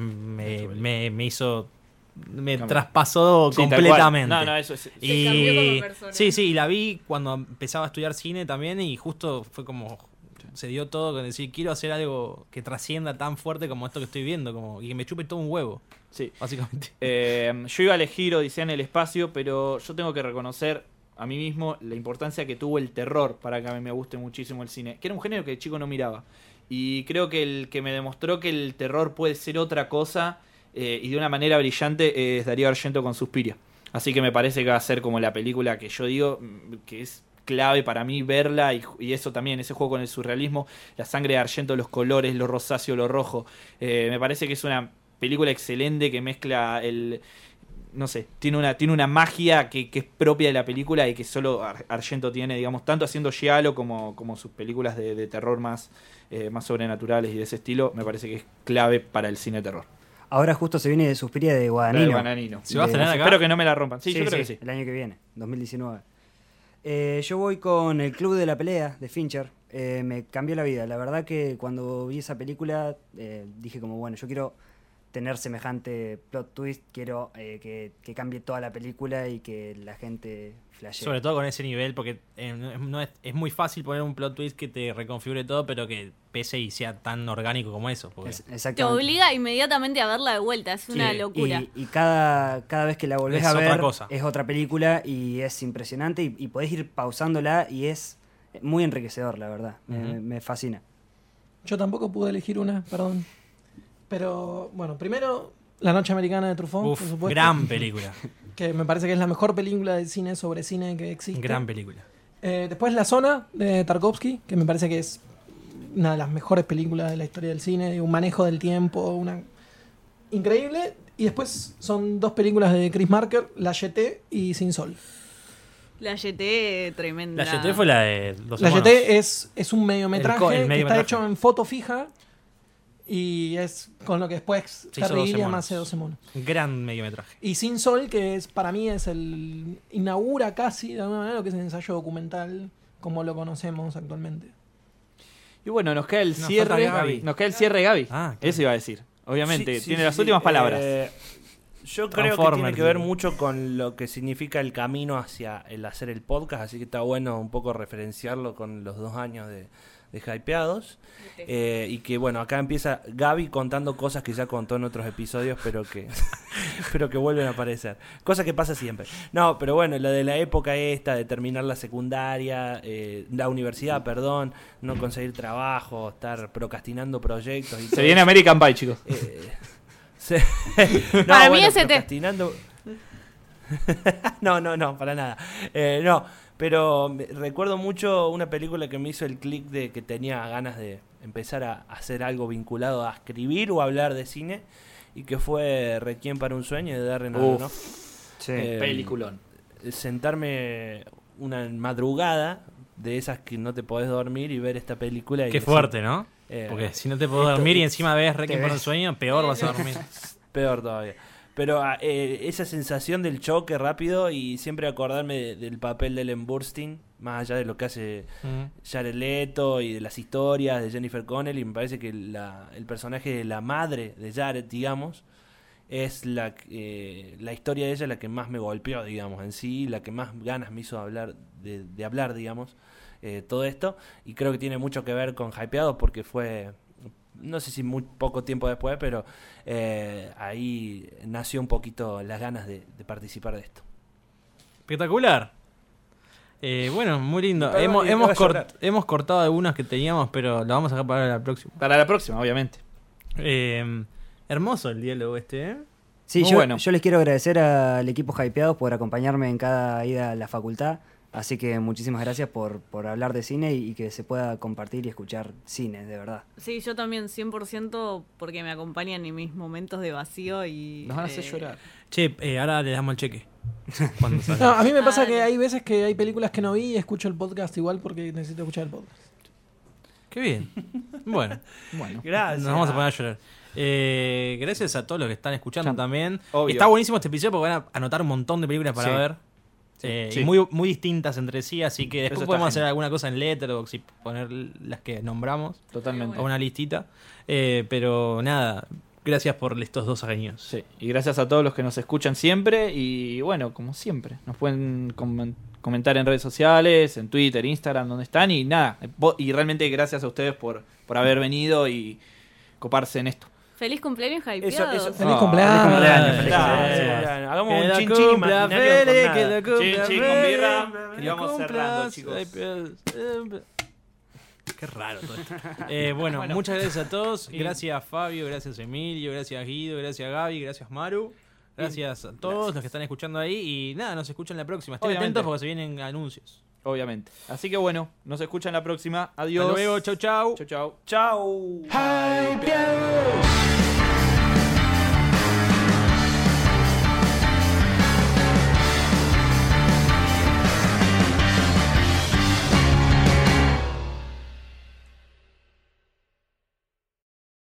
me hizo... Me traspasó Sí, tal completamente. cual. No, eso es... Se cambió como persona. Sí, y la vi cuando empezaba a estudiar cine también y justo fue como... Se dio todo con decir, quiero hacer algo que trascienda tan fuerte como esto que estoy viendo, como y que me chupe todo un huevo, Sí. básicamente. Yo iba a elegir Odisea en el Espacio, pero yo tengo que reconocer a mí mismo la importancia que tuvo el terror para que a mí me guste muchísimo el cine, que era un género que de chico no miraba. Y creo que el que me demostró que el terror puede ser otra cosa y de una manera brillante es Darío Argento con Suspiria. Así que me parece que va a ser como la película que yo digo que es clave para mí verla y eso también, ese juego con el surrealismo, la sangre de Argento, los colores, lo rosáceo, lo rojo. Me parece que es una película excelente que mezcla no sé, tiene una magia que es propia de la película y que solo Argento tiene, digamos, tanto haciendo giallo como sus películas de terror más sobrenaturales y de ese estilo. Me parece que es clave para el cine de terror. Ahora justo se viene de Suspiria de Guadagnino. Guadagnino. ¿Se va a estrenar acá? Espero que no me la rompan. Sí, yo creo que sí. El año que viene, 2019. Yo voy con El Club de la Pelea de Fincher. Me cambió la vida. La verdad que cuando vi esa película dije como, bueno, yo quiero tener semejante plot twist, quiero que cambie toda la película y que la gente flashee. Sobre todo con ese nivel, porque es muy fácil poner un plot twist que te reconfigure todo, pero que pese y sea tan orgánico como eso. Porque... Te Exactamente. obliga inmediatamente a verla de vuelta, es una locura. Y cada vez que la volvés Es a otra ver cosa. es otra película y es impresionante y podés ir pausándola y es muy enriquecedor, la verdad. Me fascina. Yo tampoco pude elegir una, perdón. Pero, bueno, primero, La Noche Americana de Truffaut, Uf, por supuesto. gran película. Que me parece que es la mejor película de cine sobre cine que existe. Gran película. Después La Zona de Tarkovsky, que me parece que es una de las mejores películas de la historia del cine, un manejo del tiempo, increíble. Y después son dos películas de Chris Marker, La Jetée y Sin Sol. La Jetée tremenda. La Jetée fue la de los La hermanos. Jetée es un mediometraje El que está mediometraje. hecho en foto fija y es con lo que después Se hizo Terry 12 Gilliam monos. hace 12 monos. Gran mediometraje. Y Sin Sol, que para mí inaugura casi de alguna manera lo que es el ensayo documental como lo conocemos actualmente. Y bueno, nos queda el Nos cierre. falta Gaby. Nos queda el cierre, Gaby. Ah, claro. Eso iba a decir. Obviamente, Sí, tiene sí, las sí. últimas palabras. Yo creo que Transformers, tiene que ver sí. mucho con lo que significa el camino hacia el hacer el podcast, así que está bueno un poco referenciarlo con los 2 años de Hypeados. Y que bueno, acá empieza Gaby contando cosas que ya contó en otros episodios, pero que vuelven a aparecer. Cosa que pasa siempre. No, pero bueno, lo de la época esta, de terminar la secundaria, la universidad, perdón, no conseguir trabajo, estar procrastinando proyectos. Y Se todo viene eso. American Pie, chicos. No, Para mí bueno, ese te- procrastinando. No, para nada. No, pero recuerdo mucho una película que me hizo el clic de que tenía ganas de empezar a hacer algo vinculado a escribir o a hablar de cine, y que fue Requiem para un sueño de Darren Aronofsky. Sí. Peliculón. Sentarme una madrugada de esas que no te podés dormir y ver esta película. Y Qué decir, fuerte, ¿no? Porque si no te puedo dormir y encima ves Requiem por un sueño, peor vas a dormir. Peor todavía. Pero esa sensación del choque rápido y siempre acordarme del papel de Ellen Burstyn, más allá de lo que hace Jared Leto y de las historias de Jennifer Connelly. Me parece que el personaje de la madre de Jared, digamos, es la historia de ella la que más me golpeó, digamos, en sí, la que más ganas me hizo hablar de hablar, digamos, todo esto. Y creo que tiene mucho que ver con Hypeados, porque fue, no sé si muy poco tiempo después, pero ahí nació un poquito las ganas de participar de esto. Espectacular. Bueno, muy lindo. Perdón, Hemos cortado algunas que teníamos, pero lo vamos a dejar para la próxima. Para la próxima, obviamente. Hermoso el diálogo este, ¿eh? Sí, Muy yo, bueno. yo les quiero agradecer al equipo Hypeados por acompañarme en cada ida a la facultad. Así que muchísimas gracias por hablar de cine y que se pueda compartir y escuchar cine, de verdad. Sí, yo también 100% porque me acompañan en mis momentos de vacío y... Nos van a hacer llorar. Che, ahora le damos el cheque. Cuando salga. No, a mí me pasa que Dale. hay veces que hay películas que no vi y escucho el podcast igual porque necesito escuchar el podcast. Qué bien. Bueno, Gracias. nos vamos a poner a llorar. Gracias a todos los que están escuchando también. Obvio. Está buenísimo este episodio porque van a anotar un montón de películas para Sí. ver. Sí. Y muy distintas entre sí, así que después Eso está podemos hacer genial. alguna cosa en Letterboxd y poner las que nombramos Totalmente. a una listita. Pero nada, gracias por estos 2 años. Sí, y gracias a todos los que nos escuchan siempre. Y bueno, como siempre, nos pueden comentar en redes sociales, en Twitter, Instagram, donde están. Y nada, y realmente gracias a ustedes por haber venido y coparse en esto. Feliz cumpleaños, Hypeados. Eso- Feliz Ah, cumpleaños. feliz cumpleaños, Feliz cumpleaños. Hagamos Que un la chin chin cumpla imaginario feliz, con que nada. la cumpla Chin, chin, con feliz, birra. que Y la vamos cumpla cerrando, chicos. siempre. Qué raro todo esto. Bueno, muchas gracias a todos. Gracias Fabio, gracias Emilio, gracias Guido, gracias Gaby, gracias Maru. Gracias a todos los que están escuchando ahí. Y nada, nos escuchan la próxima. Estén Obviamente. atentos porque se vienen anuncios. Obviamente. Así que bueno, nos escuchan la próxima. Hasta Adiós. luego, chau chau. Chau, chau. Chau. Hypeados.